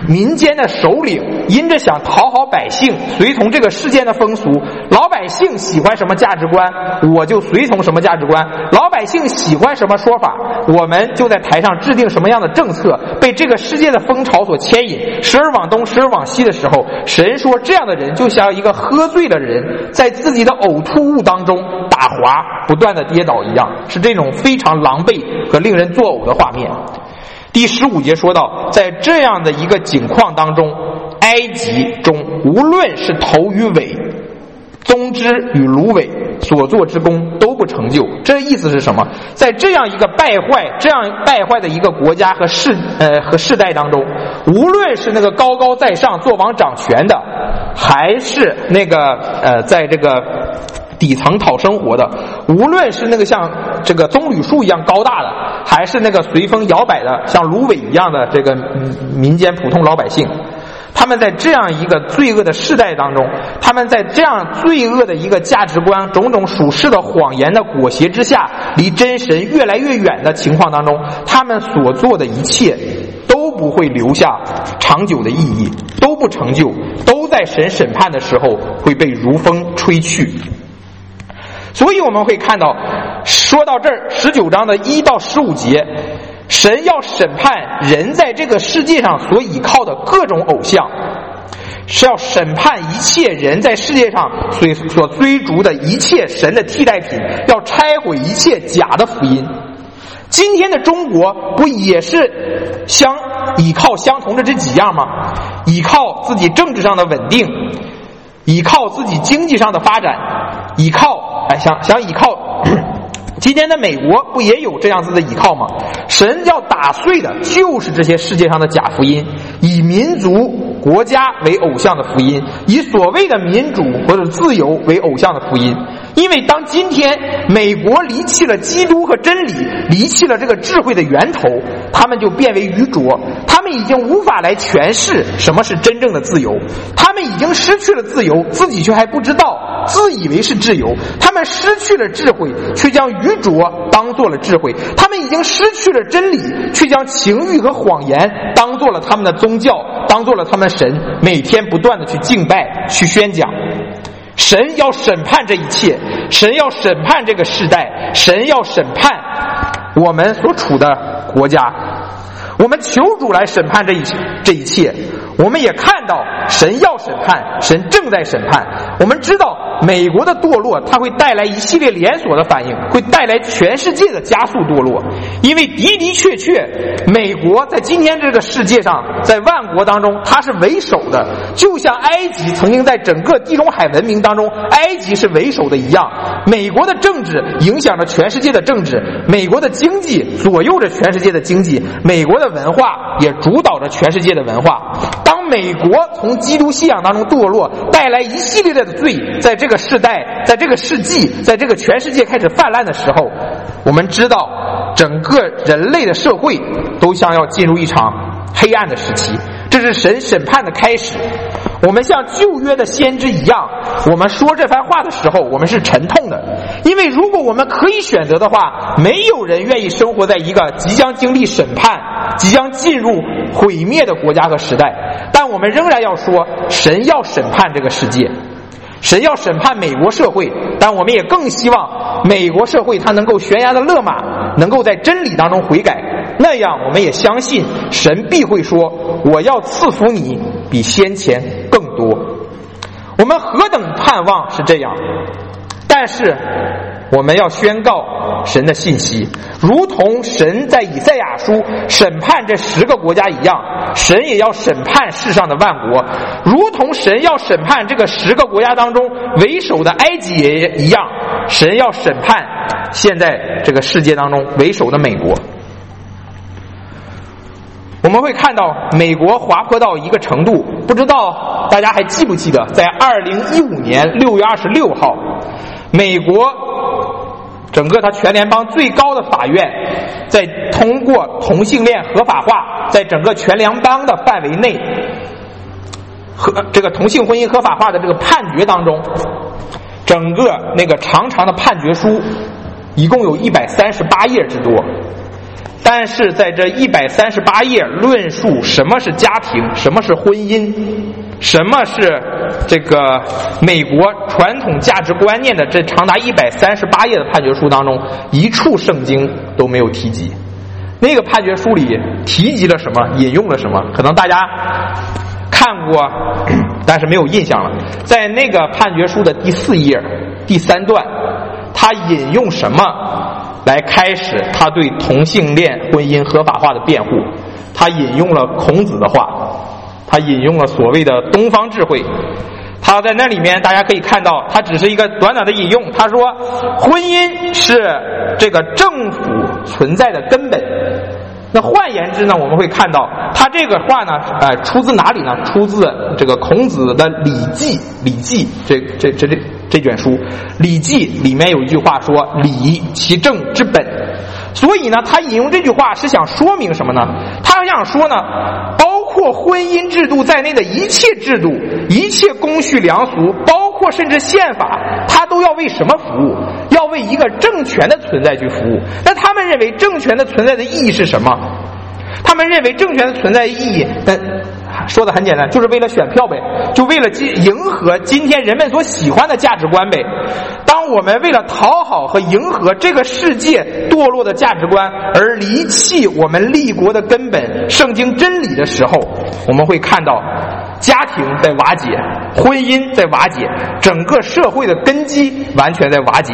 [SPEAKER 1] 民间的首领因着想讨好百姓，随从这个世间的风俗，老百姓喜欢什么价值观，我就随从什么价值观，老百姓喜欢什么说法，我们就在台上制定什么样的政策，被这个世界的风潮所牵引，时而往东时而往西的时候，神说这样的人就像一个喝醉的人在自己的呕吐物当中打滑，不断的跌倒一样，是这种非常狼狈和令人作呕的画面。第十五节说到，在这样的一个景况当中，埃及中无论是头与尾，宗之与芦苇所做之功都不成就。这意思是什么？在这样一个败坏这样败坏的一个国家和世呃和世代当中，无论是那个高高在上做王掌权的，还是那个呃在这个底层讨生活的，无论是那个像这个棕榈树一样高大的，还是那个随风摇摆的像芦苇一样的这个民间普通老百姓，他们在这样一个罪恶的世代当中，他们在这样罪恶的一个价值观、种种属世的谎言的裹挟之下，离真神越来越远的情况当中，他们所做的一切都不会留下长久的意义，都不成就，都在神审判的时候会被如风吹去。所以我们会看到，说到这儿十九章的一到十五节，神要审判人在这个世界上所倚靠的各种偶像，是要审判一切人在世界上所所追逐的一切神的替代品，要拆毁一切假的福音。今天的中国不也是相倚靠相同的这几样吗？倚靠自己政治上的稳定，倚靠自己经济上的发展，倚靠哎想想倚靠今天的美国不也有这样子的倚靠吗？神要打碎的就是这些世界上的假福音，以民族国家为偶像的福音，以所谓的民主或者自由为偶像的福音。因为当今天美国离弃了基督和真理，离弃了这个智慧的源头，他们就变为愚拙，他们已经无法来诠释什么是真正的自由，他们已经失去了自由，自己却还不知道，自以为是自由，他们失去了智慧，却将愚拙当做了智慧，他们已经失去了真理，却将情欲和谎言当做了他们的宗教，当做了他们神，每天不断的去敬拜去宣讲。神要审判这一切，神要审判这个世代，神要审判我们所处的国家，我们求主来审判这一这一切。我们也看到神要审判，神正在审判。我们知道美国的堕落它会带来一系列连锁的反应，会带来全世界的加速堕落。因为的的确确美国在今天这个世界上，在万国当中它是为首的，就像埃及曾经在整个地中海文明当中埃及是为首的一样。美国的政治影响着全世界的政治，美国的经济左右着全世界的经济，美国的文化也主导着全世界的文化。当美国从基督信仰当中堕落，带来一系列的罪，在这个世代，在这个世纪，在这个全世界开始泛滥的时候，我们知道整个人类的社会都将要进入一场黑暗的时期，这是神审判的开始。我们像旧约的先知一样，我们说这番话的时候我们是沉痛的，因为如果我们可以选择的话，没有人愿意生活在一个即将经历审判，即将进入毁灭的国家和时代。但我们仍然要说，神要审判这个世界，神要审判美国社会，但我们也更希望美国社会它能够悬崖的勒马，能够在真理当中悔改，那样我们也相信神必会说，我要赐福你比先前更多。我们何等盼望是这样，但是我们要宣告神的信息，如同神在以赛亚书审判这十个国家一样，神也要审判世上的万国，如同神要审判这个十个国家当中为首的埃及也一样，神要审判现在这个世界当中为首的美国。我们会看到美国滑坡到一个程度，不知道大家还记不记得，在二零一五年六月二十六号，美国整个它全联邦最高的法院在通过同性恋合法化，在整个全联邦的范围内和这个同性婚姻合法化的这个判决当中，整个那个长长的判决书一共有一百三十八页之多， 但是在这一百三十八页论述什么是家庭，什么是婚姻，什么是这个美国传统价值观念的这长达一百三十八页的判决书当中，一处圣经都没有提及。那个判决书里提及了什么，引用了什么，可能大家看过但是没有印象了。在那个判决书的第四页第三段，他引用什么来开始他对同性恋婚姻合法化的辩护？他引用了孔子的话，他引用了所谓的东方智慧。他在那里面大家可以看到，他只是一个短短的引用，他说婚姻是这个政府存在的根本。那换言之呢，我们会看到他这个话呢，呃，出自哪里呢？出自这个孔子的《礼记》，《礼记》这这这这这卷书，《礼记》里面有一句话说：“礼，其政之本。”所以呢，他引用这句话是想说明什么呢？他想说呢，包括婚姻制度在内的一切制度、一切公序良俗，包括甚至宪法，它都要为什么服务？要为一个政权的存在去服务。那他们认为政权的存在的意义是什么？他们认为政权的存在意义，那说的很简单，就是为了选票呗，就为了迎合今天人们所喜欢的价值观呗。当我们为了讨好和迎合这个世界堕落的价值观而离弃我们立国的根本圣经真理的时候，我们会看到家庭在瓦解，婚姻在瓦解，整个社会的根基完全在瓦解。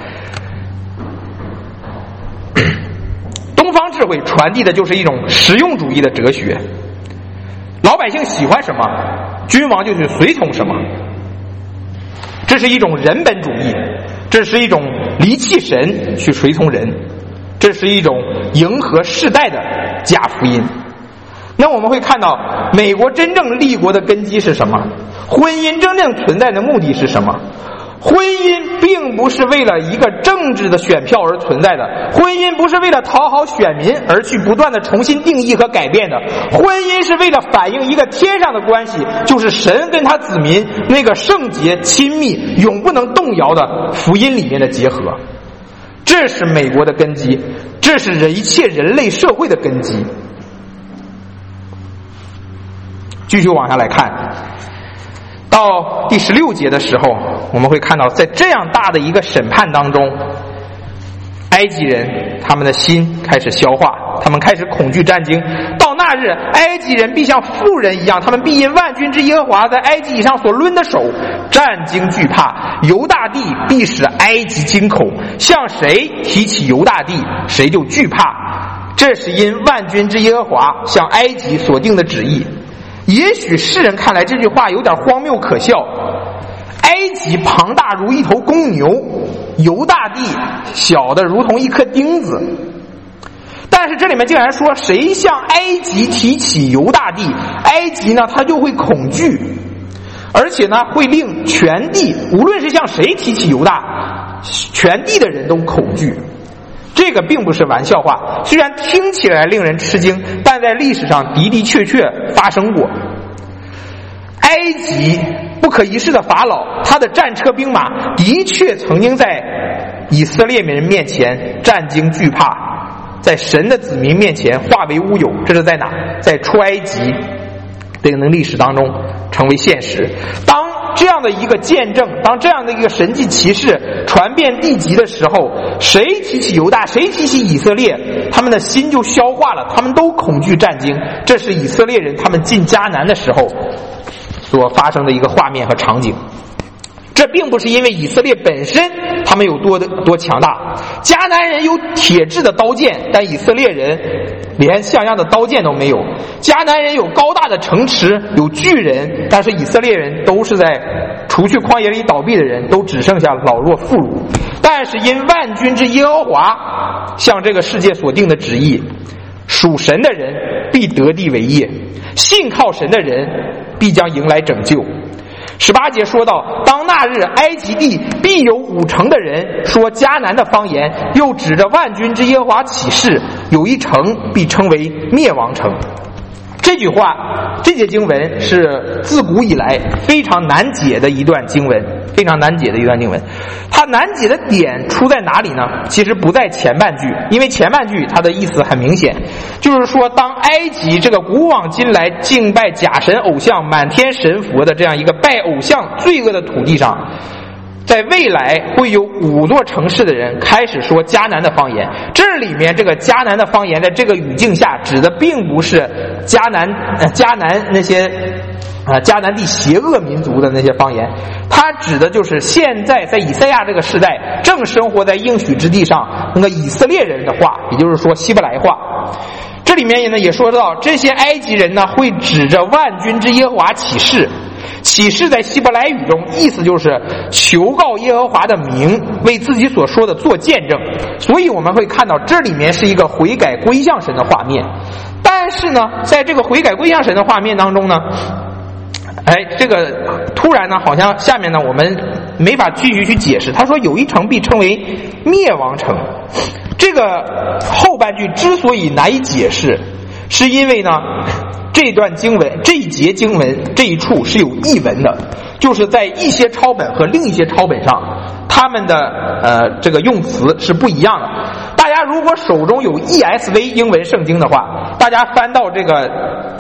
[SPEAKER 1] 东方智慧传递的就是一种实用主义的哲学，老百姓喜欢什么，君王就去随从什么。这是一种人本主义，这是一种离弃神去随从人，这是一种迎合世代的假福音。那我们会看到，美国真正立国的根基是什么？婚姻真正存在的目的是什么？婚姻并不是为了一个政治的选票而存在的，婚姻不是为了讨好选民而去不断的重新定义和改变的，婚姻是为了反映一个天上的关系，就是神跟他子民那个圣洁、亲密、永不能动摇的福音里面的结合。这是美国的根基，这是一切人类社会的根基。继续往下来看，到第十六节的时候，我们会看到在这样大的一个审判当中，埃及人他们的心开始消化，他们开始恐惧战惊。到那日，埃及人必像妇人一样，他们必因万军之耶和华在埃及以上所抡的手战惊惧怕。犹大地必使埃及惊恐，向谁提起犹大地，谁就惧怕。这是因万军之耶和华向埃及所定的旨意。也许世人看来这句话有点荒谬可笑，埃及庞大如一头公牛，犹大地小的如同一颗钉子。但是这里面竟然说谁向埃及提起犹大地，埃及呢他就会恐惧，而且呢会令全地，无论是向谁提起犹大，全地的人都恐惧。这个并不是玩笑话，虽然听起来令人吃惊，但在历史上的的确确发生过。埃及不可一世的法老，他的战车兵马的确曾经在以色列人面前战惊惧怕，在神的子民面前化为乌有。这是在哪？在出埃及这个历史当中成为现实。当这样的一个见证，当这样的一个神迹奇事传遍地极的时候，谁提起犹大，谁提起以色列，他们的心就消化了，他们都恐惧战惊。这是以色列人他们进迦南的时候所发生的一个画面和场景。这并不是因为以色列本身他们有多的多强大，迦南人有铁制的刀剑，但以色列人连像样的刀剑都没有。迦南人有高大的城池，有巨人，但是以色列人都是在除去旷野里倒闭的人，都只剩下老弱妇孺。但是因万军之耶和华向这个世界所定的旨意，属神的人必得地为业，信靠神的人必将迎来拯救。十八节说到，当那日埃及地必有五成的人说迦南的方言，又指着万军之耶和华起誓，有一城必称为灭亡城。 这句话，这节经文是自古以来非常难解的一段经文，非常难解的一段经文。它难解的点出在哪里呢？其实不在前半句，因为前半句它的意思很明显，就是说当埃及这个古往今来敬拜假神偶像、满天神佛的这样一个拜偶像罪恶的土地上，在未来会有五座城市的人开始说迦南的方言。这里面这个迦南的方言，在这个语境下指的并不是迦南呃迦南那些啊、呃、迦南地邪恶民族的那些方言，它指的就是现在在以赛亚这个时代正生活在应许之地上那个以色列人的话，也就是说希伯来话。这里面呢也说到，这些埃及人呢会指着万军之耶和华起誓。起誓在希伯来语中意思就是求告耶和华的名，为自己所说的做见证。所以我们会看到这里面是一个悔改归向神的画面。但是呢，在这个悔改归向神的画面当中呢，哎，这个突然呢，好像下面呢我们没法继续去解释。他说有一城必称为灭亡城。这个后半句之所以难以解释，是因为呢这段经文这一节经文这一处是有译文的，就是在一些抄本和另一些抄本上，他们的呃这个用词是不一样的。大家如果手中有 E S V 英文圣经的话，大家翻到这个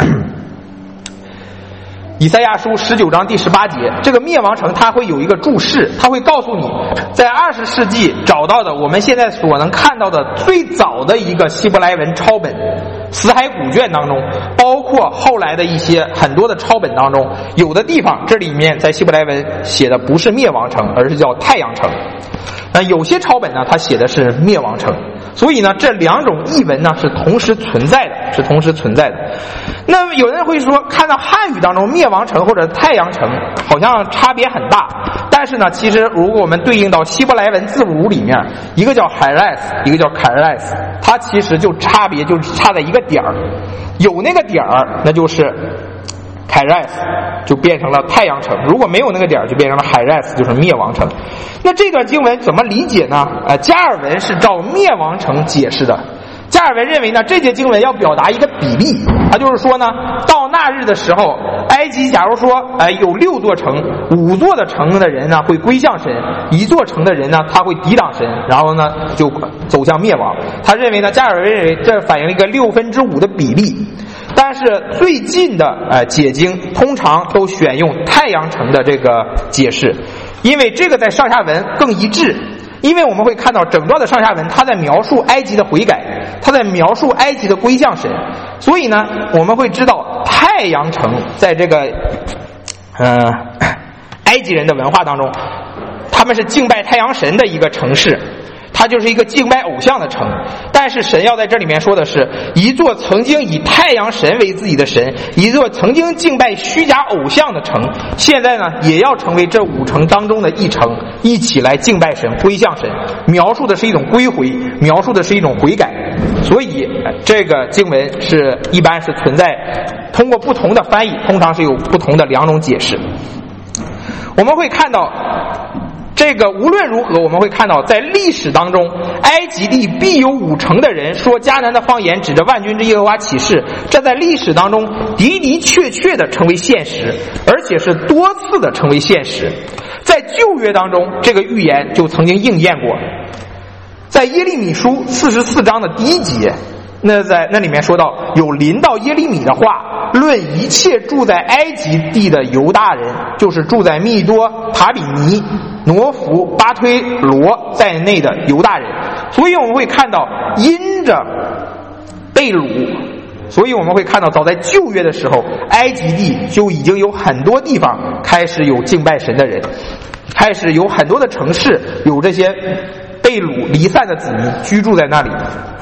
[SPEAKER 1] 以赛亚书十九章第十八节，这个灭亡城它会有一个注释，它会告诉你，在二十世纪找到的我们现在所能看到的最早的一个希伯来文抄本死海古卷当中，包括后来的一些很多的抄本当中，有的地方这里面在希伯来文写的不是灭亡城，而是叫太阳城。那有些抄本呢，它写的是灭亡城。所以呢，这两种译文呢是同时存在的，是同时存在的。那么有人会说，看到汉语当中灭亡城或者太阳城好像差别很大，但是呢，其实如果我们对应到希伯来文字母里面，一个叫 Hares， 一个叫 Kares， 它其实就差别就差在一个点儿，有那个点儿，那就是海赖斯就变成了太阳城，如果没有那个点就变成了海赖斯，就是灭亡城。那这段经文怎么理解呢？呃，加尔文是照灭亡城解释的。加尔文认为呢，这节经文要表达一个比例，他就是说呢，到那日的时候，埃及假如说呃有六座城，五座的城的人呢会归向神，一座城的人呢他会抵挡神，然后呢就走向灭亡。他认为呢，加尔文认为这反映了一个六分之五的比例。但是最近的呃解经通常都选用太阳城的这个解释，因为这个在上下文更一致。因为我们会看到整段的上下文，他在描述埃及的悔改，他在描述埃及的归向神，所以呢，我们会知道太阳城在这个呃埃及人的文化当中，他们是敬拜太阳神的一个城市。它就是一个敬拜偶像的城，但是神要在这里面说的是，一座曾经以太阳神为自己的神，一座曾经敬拜虚假偶像的城，现在呢也要成为这五城当中的一城，一起来敬拜神，归向神。描述的是一种归回，描述的是一种悔改。所以这个经文是一般是存在通过不同的翻译，通常是有不同的两种解释。我们会看到这个无论如何，我们会看到在历史当中，埃及地必有五成的人说迦南的方言，指着万军之耶和华起誓，这在历史当中的的确确的成为现实，而且是多次的成为现实。在旧约当中，这个预言就曾经应验过，在耶利米书四十四章的第一节，那在那里面说到，有临到耶利米的话，论一切住在埃及地的犹大人，就是住在密多、塔比尼、挪弗、巴推罗在内的犹大人。所以我们会看到，因着被掳，所以我们会看到，早在旧约的时候，埃及地就已经有很多地方开始有敬拜神的人，开始有很多的城市有这些被掳离散的子民居住在那里。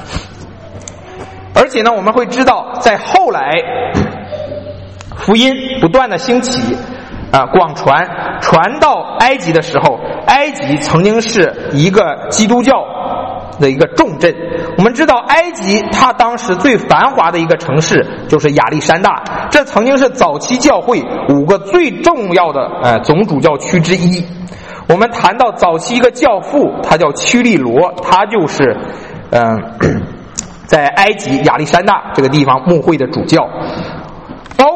[SPEAKER 1] 而且呢，我们会知道，在后来福音不断的兴起啊，广传传到埃及的时候，埃及曾经是一个基督教的一个重镇。我们知道埃及它当时最繁华的一个城市就是亚历山大，这曾经是早期教会五个最重要的呃总主教区之一。我们谈到早期一个教父，他叫屈利罗，他就是嗯、呃、在埃及亚历山大这个地方牧会的主教。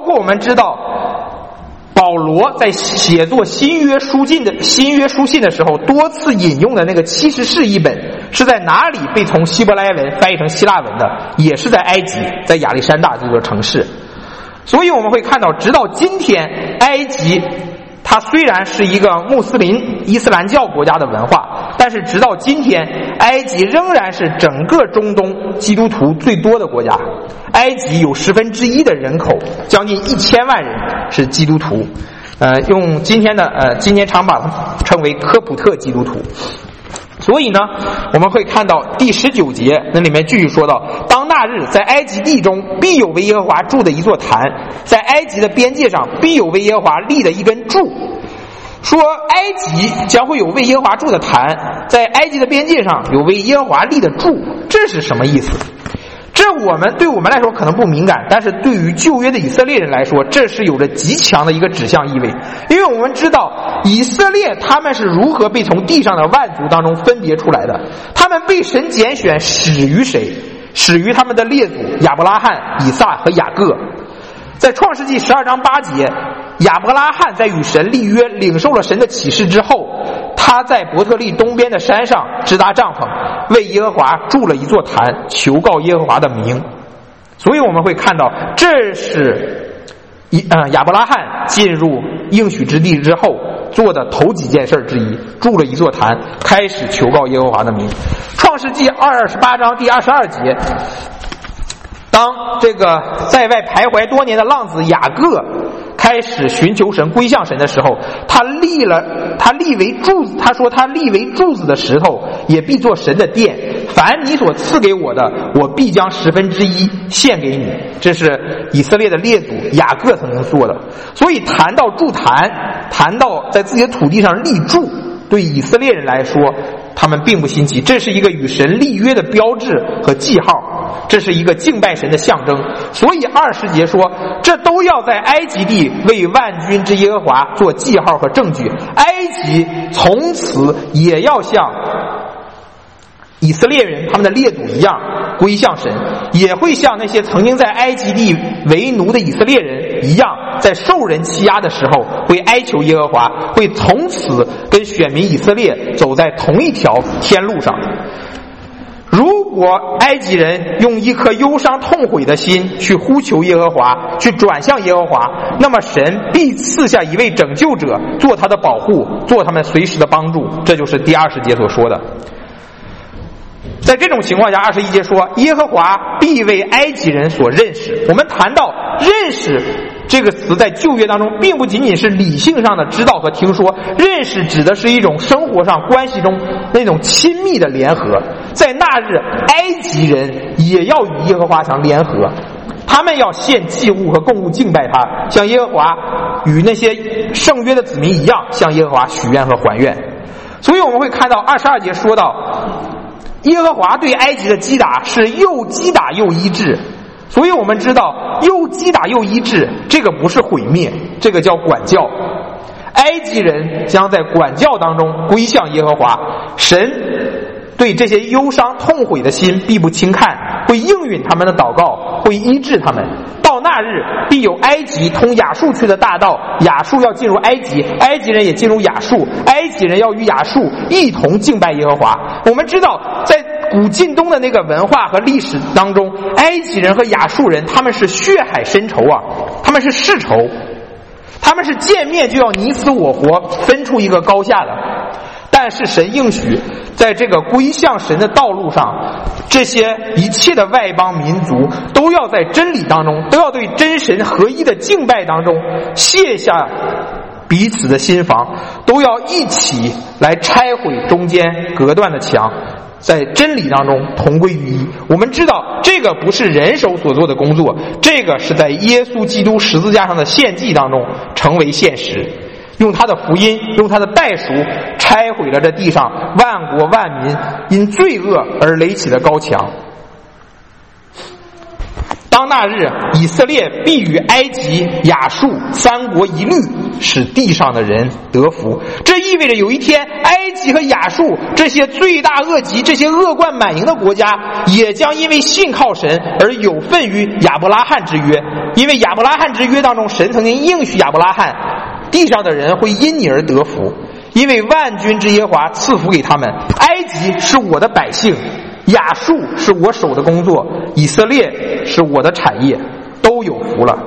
[SPEAKER 1] 括我们知道保罗在写作新约书信的新约书信的时候多次引用的那个七十士译本是在哪里被从希伯来文翻译成希腊文的，也是在埃及，在亚历山大这座城市。所以我们会看到直到今天，埃及它虽然是一个穆斯林伊斯兰教国家的文化，但是直到今天，埃及仍然是整个中东基督徒最多的国家。埃及有十分之一的人口，将近一千万人是基督徒，呃，用今天的呃今天常把它称为科普特基督徒。所以呢，我们会看到第十九节那里面继续说到，当那日在埃及地中必有为耶和华筑的一座坛，在埃及的边界上必有为耶和华立的一根柱。说埃及将会有为耶和华筑的坛，在埃及的边界上有为耶和华立的柱，这是什么意思？这我们对我们来说可能不敏感，但是对于旧约的以色列人来说，这是有着极强的一个指向意味。因为我们知道以色列他们是如何被从地上的万族当中分别出来的，他们被神拣选始于谁？始于他们的列祖亚伯拉罕、以撒和雅各。在创世纪十二章八节，亚伯拉罕在与神立约领受了神的启示之后，他在伯特利东边的山上支搭帐篷，为耶和华筑了一座坛，求告耶和华的名。所以我们会看到，这是一呃亚伯拉罕进入应许之地之后做的头几件事之一，筑了一座坛，开始求告耶和华的名。创世纪二十八章第二十二节，当这个在外徘徊多年的浪子雅各开始寻求神归向神的时候，他立了他立为柱子，他说他立为柱子的石头也必做神的殿，凡你所赐给我的，我必将十分之一献给你。这是以色列的列祖雅各曾经做的。所以谈到筑坛，谈到在自己的土地上立柱，对以色列人来说他们并不新奇，这是一个与神立约的标志和记号，这是一个敬拜神的象征。所以二十节说，这都要在埃及地为万军之耶和华做记号和证据。埃及从此也要像以色列人他们的列祖一样归向神，也会像那些曾经在埃及地为奴的以色列人一样，在受人欺压的时候会哀求耶和华，会从此跟选民以色列走在同一条天路上。如果埃及人用一颗忧伤痛悔的心去呼求耶和华，去转向耶和华，那么神必赐下一位拯救者做他的保护，做他们随时的帮助。这就是第二十节所说的。在这种情况下，二十一节说耶和华必为埃及人所认识。我们谈到认识这个词在旧约当中并不仅仅是理性上的知道和听说，认识指的是一种生活上关系中那种亲密的联合。在那日埃及人也要与耶和华相联合，他们要献祭物和供物敬拜他，像耶和华与那些圣约的子民一样向耶和华许愿和还愿。所以我们会看到二十二节说到耶和华对埃及的击打是又击打又医治。所以我们知道又击打又医治，这个不是毁灭，这个叫管教。埃及人将在管教当中归向耶和华，神对这些忧伤痛悔的心必不轻看，会应允他们的祷告，会医治他们。到那日必有埃及通亚述去的大道，亚述要进入埃及，埃及人也进入亚述，埃及人要与亚述一同敬拜耶和华。我们知道在古近东的那个文化和历史当中，埃及人和亚述人他们是血海深仇啊，他们是世仇，他们是见面就要你死我活，分出一个高下的。但是神应许在这个归向神的道路上，这些一切的外邦民族都要在真理当中，都要对真神合一的敬拜当中卸下彼此的心防，都要一起来拆毁中间隔断的墙，在真理当中同归于一。我们知道这个不是人手所做的工作，这个是在耶稣基督十字架上的献祭当中成为现实，用他的福音，用他的代赎拆毁了这地上万国万民因罪恶而垒起的高墙。当那日以色列必与埃及、亚述三国一律， 使地上的人得福。这意味着有一天，埃及和亚述这些罪大恶极、这些恶贯满盈的国家，也将因为信靠神而有份于亚伯拉罕之约。因为亚伯拉罕之约当中，神曾经应许亚伯拉罕，地上的人会因你而得福，因为万军之耶和华赐福给他们。埃及是我的百姓，亚述是我手的工作，以色列是我的产业，都有福了。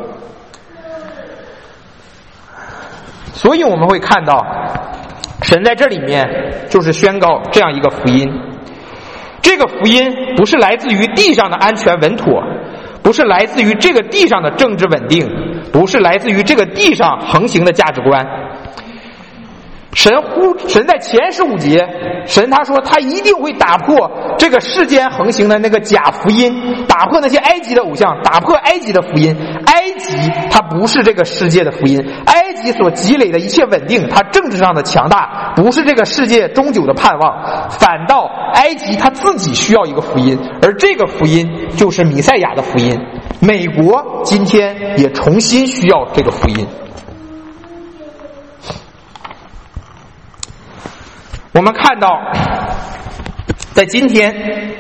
[SPEAKER 1] 所以我们会看到，神在这里面就是宣告这样一个福音。这个福音不是来自于地上的安全稳妥，不是来自于这个地上的政治稳定，不是来自于这个地上横行的价值观。神呼神在前十五节，神他说他一定会打破这个世间横行的那个假福音，打破那些埃及的偶像，打破埃及的福音。埃及它不是这个世界的福音，埃及所积累的一切稳定，它政治上的强大不是这个世界终久的盼望，反倒埃及它自己需要一个福音，而这个福音就是弥赛亚的福音。美国今天也重新需要这个福音。我们看到，在今天，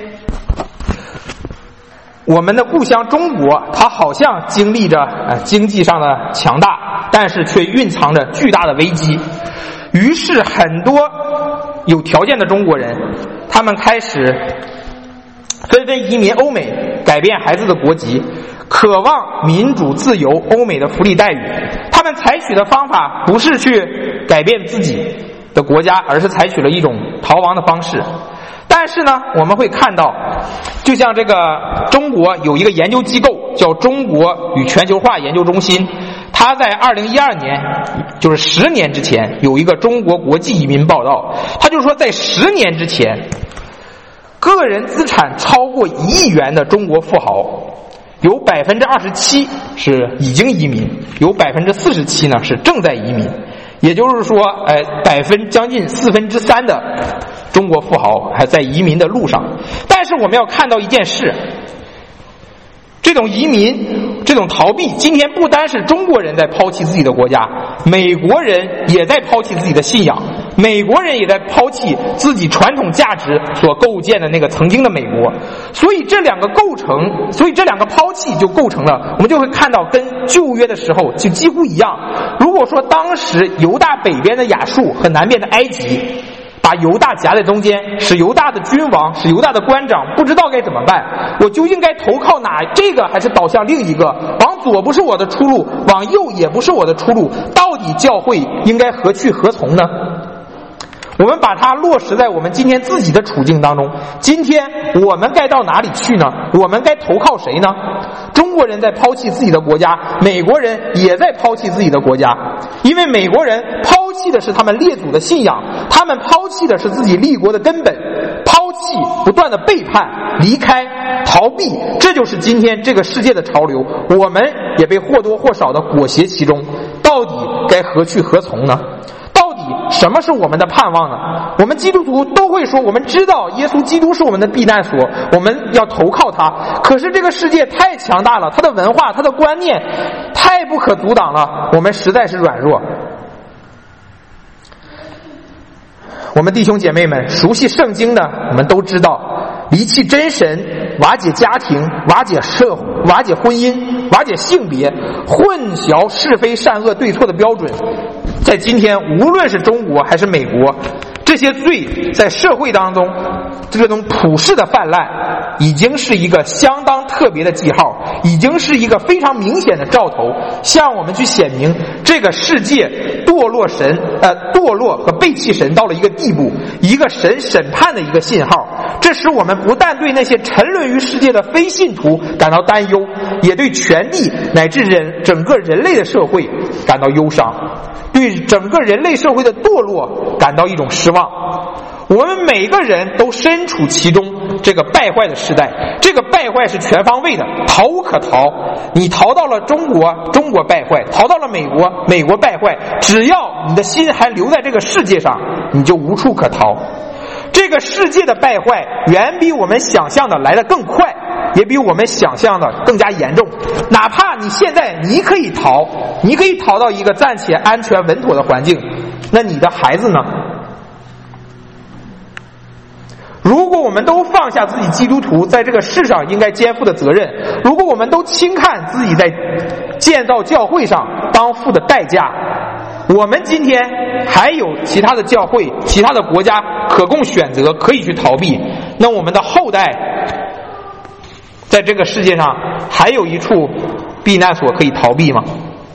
[SPEAKER 1] 我们的故乡中国，它好像经历着呃经济上的强大，但是却蕴藏着巨大的危机。于是，很多有条件的中国人，他们开始纷纷移民欧美，改变孩子的国籍，渴望民主自由、欧美的福利待遇。他们采取的方法不是去改变自己的国家，而是采取了一种逃亡的方式。但是呢，我们会看到，就像这个中国有一个研究机构叫中国与全球化研究中心，他在二零一二年，就是十年之前，有一个中国国际移民报道，他就说在十年之前，个人资产超过一亿元的中国富豪有百分之二十七是已经移民，有百分之四十七呢是正在移民。也就是说，呃，百分将近四分之三的中国富豪还在移民的路上。但是我们要看到一件事，这种移民、这种逃避，今天不单是中国人在抛弃自己的国家，美国人也在抛弃自己的信仰，美国人也在抛弃自己传统价值所构建的那个曾经的美国。所以这两个构成，所以这两个抛弃就构成了，我们就会看到跟旧约的时候就几乎一样。如果说当时犹大北边的亚述和南边的埃及把犹大夹在中间，使犹大的君王、使犹大的官长不知道该怎么办，我究竟该投靠哪这个还是倒向另一个？往左不是我的出路，往右也不是我的出路，到底教会应该何去何从呢？我们把它落实在我们今天自己的处境当中，今天我们该到哪里去呢？我们该投靠谁呢？中国人在抛弃自己的国家，美国人也在抛弃自己的国家。因为美国人抛弃的是他们列祖的信仰，他们抛弃的是自己立国的根本，抛弃不断的背叛、离开、逃避，这就是今天这个世界的潮流。我们也被或多或少的裹挟其中，到底该何去何从呢？什么是我们的盼望呢？我们基督徒都会说，我们知道耶稣基督是我们的避难所，我们要投靠他。可是这个世界太强大了，他的文化、他的观念太不可阻挡了，我们实在是软弱。我们弟兄姐妹们熟悉圣经的，我们都知道，离弃真神，瓦解家庭，瓦解社会，瓦解婚姻，瓦解性别，混淆是非善恶对错的标准，在今天无论是中国还是美国，这些罪在社会当中这种普世的泛滥，已经是一个相当特别的记号，已经是一个非常明显的兆头，向我们去显明这个世界堕落神呃堕落和背弃神到了一个地步，一个神审判的一个信号。这使我们不但对那些沉沦于世界的非信徒感到担忧，也对全地乃至人整个人类的社会感到忧伤，对整个人类社会的堕落感到一种失望。我们每个人都身处其中，这个败坏的时代，这个败坏是全方位的，逃无可逃。你逃到了中国，中国败坏；逃到了美国，美国败坏。只要你的心还留在这个世界上，你就无处可逃。这个世界的败坏远比我们想象的来得更快， 也比我们想象的更加严重。哪怕你现在你可以逃，你可以逃到一个暂且安全稳妥的环境，那你的孩子呢？如果我们都放下自己基督徒在这个世上应该肩负的责任，如果我们都轻看自己在建造教会上当付的代价，我们今天还有其他的教会、其他的国家可供选择，可以去逃避，那我们的后代在这个世界上还有一处避难所可以逃避吗？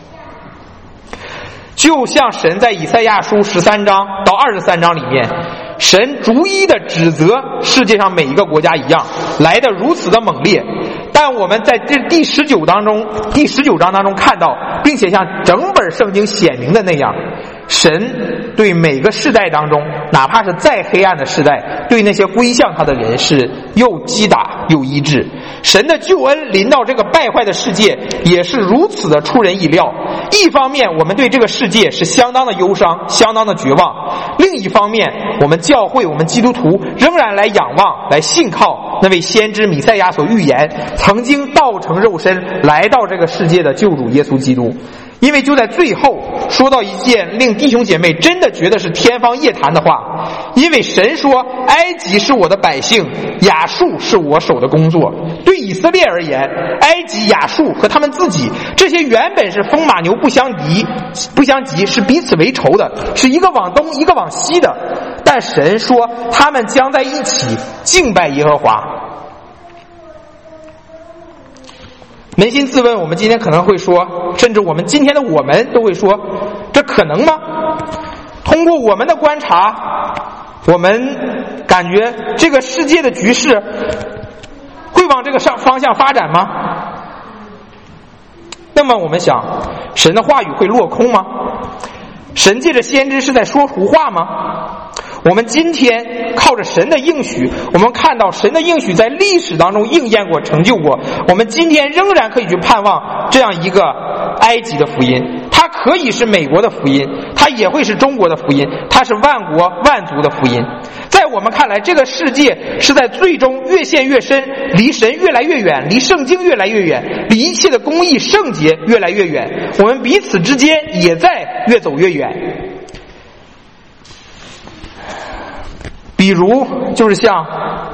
[SPEAKER 1] 就像神在以赛亚书十三章到二十三章里面，神逐一的指责世界上每一个国家一样，来得如此的猛烈。但我们在这第十九章中第十九章当中看到，并且像整本圣经显明的那样，神对每个世代当中，哪怕是再黑暗的世代，对那些归向他的人是又击打又医治。神的救恩临到这个败坏的世界也是如此的出人意料。一方面我们对这个世界是相当的忧伤，相当的绝望，另一方面我们教会，我们基督徒仍然来仰望，来信靠那位先知弥赛亚所预言曾经道成肉身来到这个世界的救主耶稣基督。因为就在最后说到一件令弟兄姐妹真的觉得是天方夜谭的话，因为神说埃及是我的百姓，亚述是我手的工作。对以色列而言，埃及、亚述和他们自己这些原本是风马牛不相敌不相及，是彼此为仇的，是一个往东一个往西的，但神说他们将在一起敬拜耶和华。扪心自问，我们今天可能会说，甚至我们今天的我们都会说，这可能吗？通过我们的观察，我们感觉这个世界的局势会往这个上方向发展吗？那么我们想，神的话语会落空吗？神借着先知是在说胡话吗？我们今天靠着神的应许，我们看到神的应许在历史当中应验过、成就过，我们今天仍然可以去盼望这样一个埃及的福音，它可以是美国的福音，它也会是中国的福音，它是万国万族的福音。在我们看来，这个世界是在最终越陷越深，离神越来越远，离圣经越来越远，离一切的公义圣洁越来越远，我们彼此之间也在越走越远。比如就是像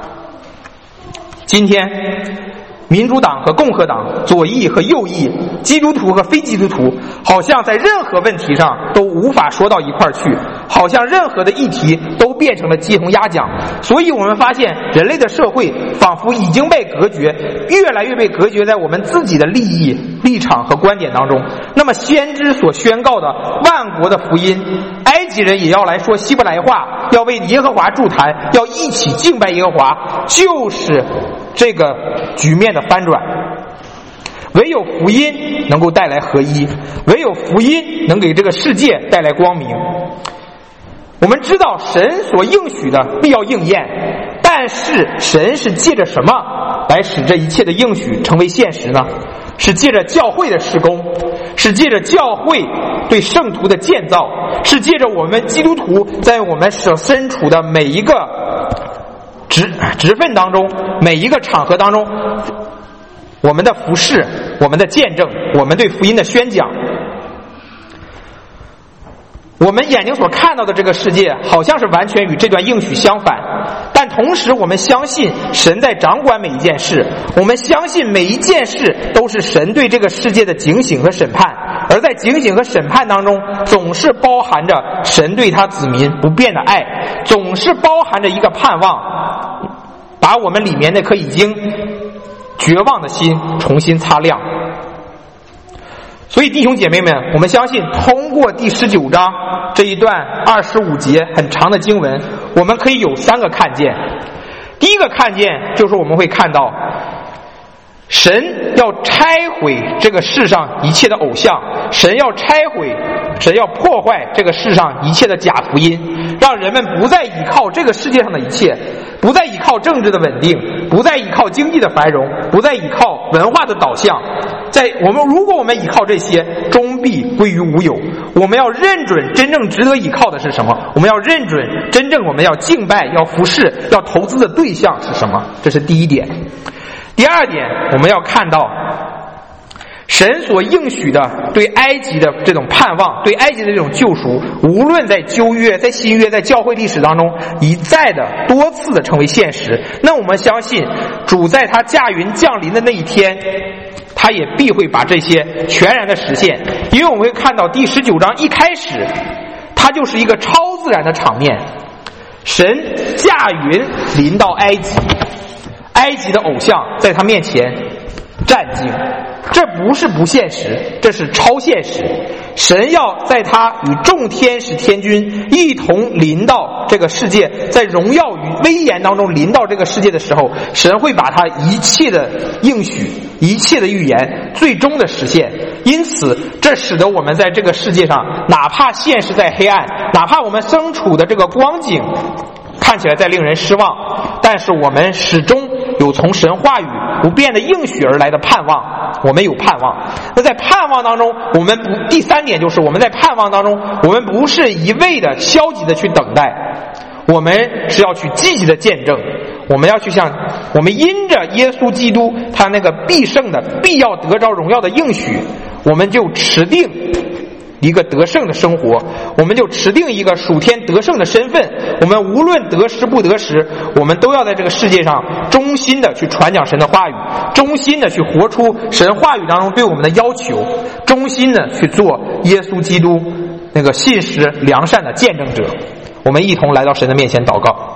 [SPEAKER 1] 今天民主党和共和党，左翼和右翼，基督徒和非基督徒，好像在任何问题上都无法说到一块儿去，好像任何的议题都变成了鸡同鸭讲。所以我们发现人类的社会仿佛已经被隔绝，越来越被隔绝在我们自己的利益、立场和观点当中。那么先知所宣告的万国的福音，埃及人也要来说希伯来话，要为耶和华筑坛，要一起敬拜耶和华，就是这个局面的翻转。唯有福音能够带来合一，唯有福音能给这个世界带来光明。我们知道神所应许的必要应验，但是神是借着什么来使这一切的应许成为现实呢？是借着教会的事工，是借着教会对圣徒的建造，是借着我们基督徒在我们所身处的每一个职职分当中，每一个场合当中，我们的服事，我们的见证，我们对福音的宣讲。我们眼睛所看到的这个世界好像是完全与这段应许相反，但同时我们相信神在掌管每一件事，我们相信每一件事都是神对这个世界的警醒和审判，而在警醒和审判当中总是包含着神对他子民不变的爱，总是包含着一个盼望，把我们里面那颗已经绝望的心重新擦亮。所以弟兄姐妹们，我们相信通过第十九章这一段二十五节很长的经文，我们可以有三个看见。第一个看见就是我们会看到神要拆毁这个世上一切的偶像，神要拆毁，神要破坏这个世上一切的假福音，让人们不再依靠这个世界上的一切，不再依靠政治的稳定，不再依靠经济的繁荣，不再依靠文化的导向。在我们如果我们依靠这些，终必归于无有。我们要认准真正值得依靠的是什么，我们要认准真正我们要敬拜、要服侍、要投资的对象是什么，这是第一点。第第二点，我们要看到神所应许的对埃及的这种盼望，对埃及的这种救赎，无论在旧约、在新约、在教会历史当中，一再的多次的成为现实。那我们相信主在他驾云降临的那一天，他也必会把这些全然的实现。因为我们会看到第十九章一开始，它就是一个超自然的场面，神驾云临到埃及，埃及的偶像在他面前战惊。这不是不现实，这是超现实。神要在他与众天使天军一同临到这个世界，在荣耀与威严当中临到这个世界的时候，神会把他一切的应许、一切的预言最终的实现。因此这使得我们在这个世界上，哪怕现实在黑暗，哪怕我们身处的这个光景看起来再令人失望，但是我们始终有从神话语不变的应许而来的盼望，我们有盼望。那在盼望当中，我们不第三点就是我们在盼望当中，我们不是一味的消极的去等待，我们是要去积极的见证。我们要去向我们因着耶稣基督他那个必胜的必要得着荣耀的应许，我们就持定一个得胜的生活，我们就持定一个属天得胜的身份。我们无论得时不得时，我们都要在这个世界上忠心的去传讲神的话语，忠心的去活出神话语当中对我们的要求，忠心的去做耶稣基督那个信实良善的见证者。我们一同来到神的面前祷告。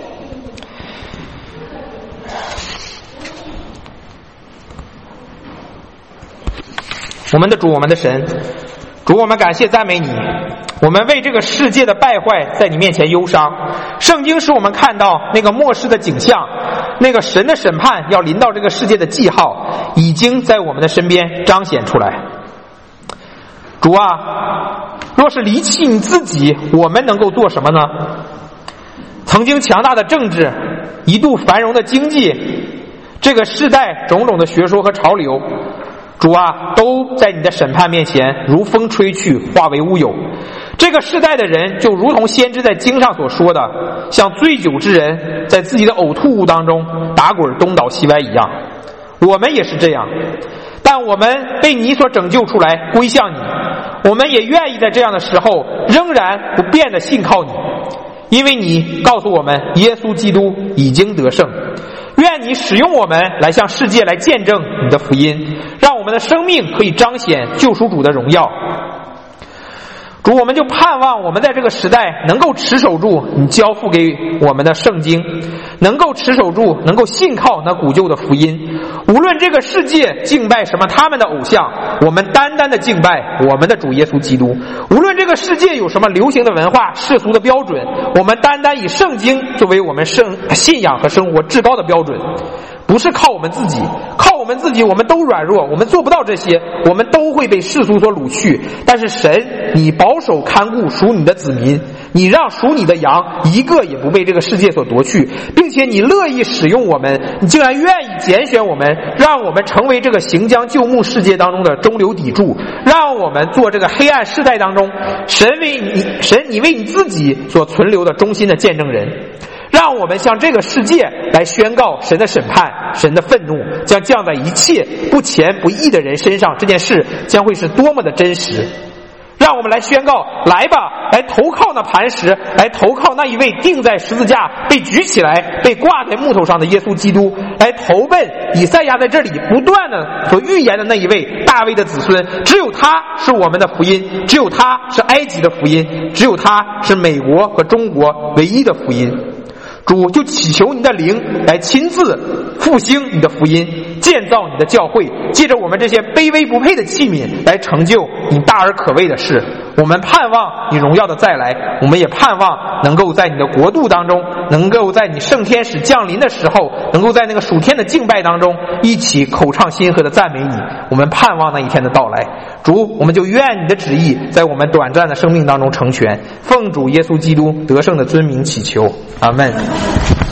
[SPEAKER 1] 我们的主，我们的神，主，我们感谢赞美你，我们为这个世界的败坏在你面前忧伤。圣经使我们看到那个末世的景象，那个神的审判要临到这个世界的记号已经在我们的身边彰显出来。主啊，若是离弃你自己，我们能够做什么呢？曾经强大的政治，一度繁荣的经济，这个世代种种的学说和潮流，主啊，都在你的审判面前如风吹去，化为乌有。这个世代的人就如同先知在经上所说的，像醉酒之人在自己的呕吐物当中打滚东倒西歪一样。我们也是这样，但我们被你所拯救出来，归向你，我们也愿意在这样的时候仍然不变的信靠你，因为你告诉我们耶稣基督已经得胜。愿你使用我们来向世界来见证你的福音，让我们的生命可以彰显救赎主的荣耀。主，我们就盼望我们在这个时代能够持守住你交付给我们的圣经，能够持守住，能够信靠那古旧的福音。无论这个世界敬拜什么他们的偶像，我们单单的敬拜我们的主耶稣基督。无论这个世界有什么流行的文化、世俗的标准，我们单单以圣经作为我们圣信仰和生活至高的标准。不是靠我们自己，靠我们自己我们都软弱，我们做不到这些，我们都会被世俗所掳去。但是神，你保守看顾属你的子民，你让属你的羊一个也不被这个世界所夺去，并且你乐意使用我们，你竟然愿意拣选我们，让我们成为这个行将就木世界当中的中流砥柱，让我们做这个黑暗世代当中神为你神你为你自己所存留的忠心的见证人。让我们向这个世界来宣告神的审判，神的愤怒将降在一切不虔不义的人身上，这件事将会是多么的真实。让我们来宣告，来吧，来投靠那磐石，来投靠那一位钉在十字架被举起来被挂在木头上的耶稣基督，来投奔以赛亚在这里不断的所预言的那一位大卫的子孙。只有他是我们的福音，只有他是埃及的福音，只有他是美国和中国唯一的福音。主，就祈求你的灵来亲自复兴你的福音，建造你的教会，借着我们这些卑微不配的器皿来成就你大而可畏的事。我们盼望你荣耀的再来，我们也盼望能够在你的国度当中，能够在你圣天使降临的时候，能够在那个属天的敬拜当中一起口唱心和的赞美你。我们盼望那一天的到来。主，我们就愿你的旨意在我们短暂的生命当中成全，奉主耶稣基督得胜的尊名祈求，阿们。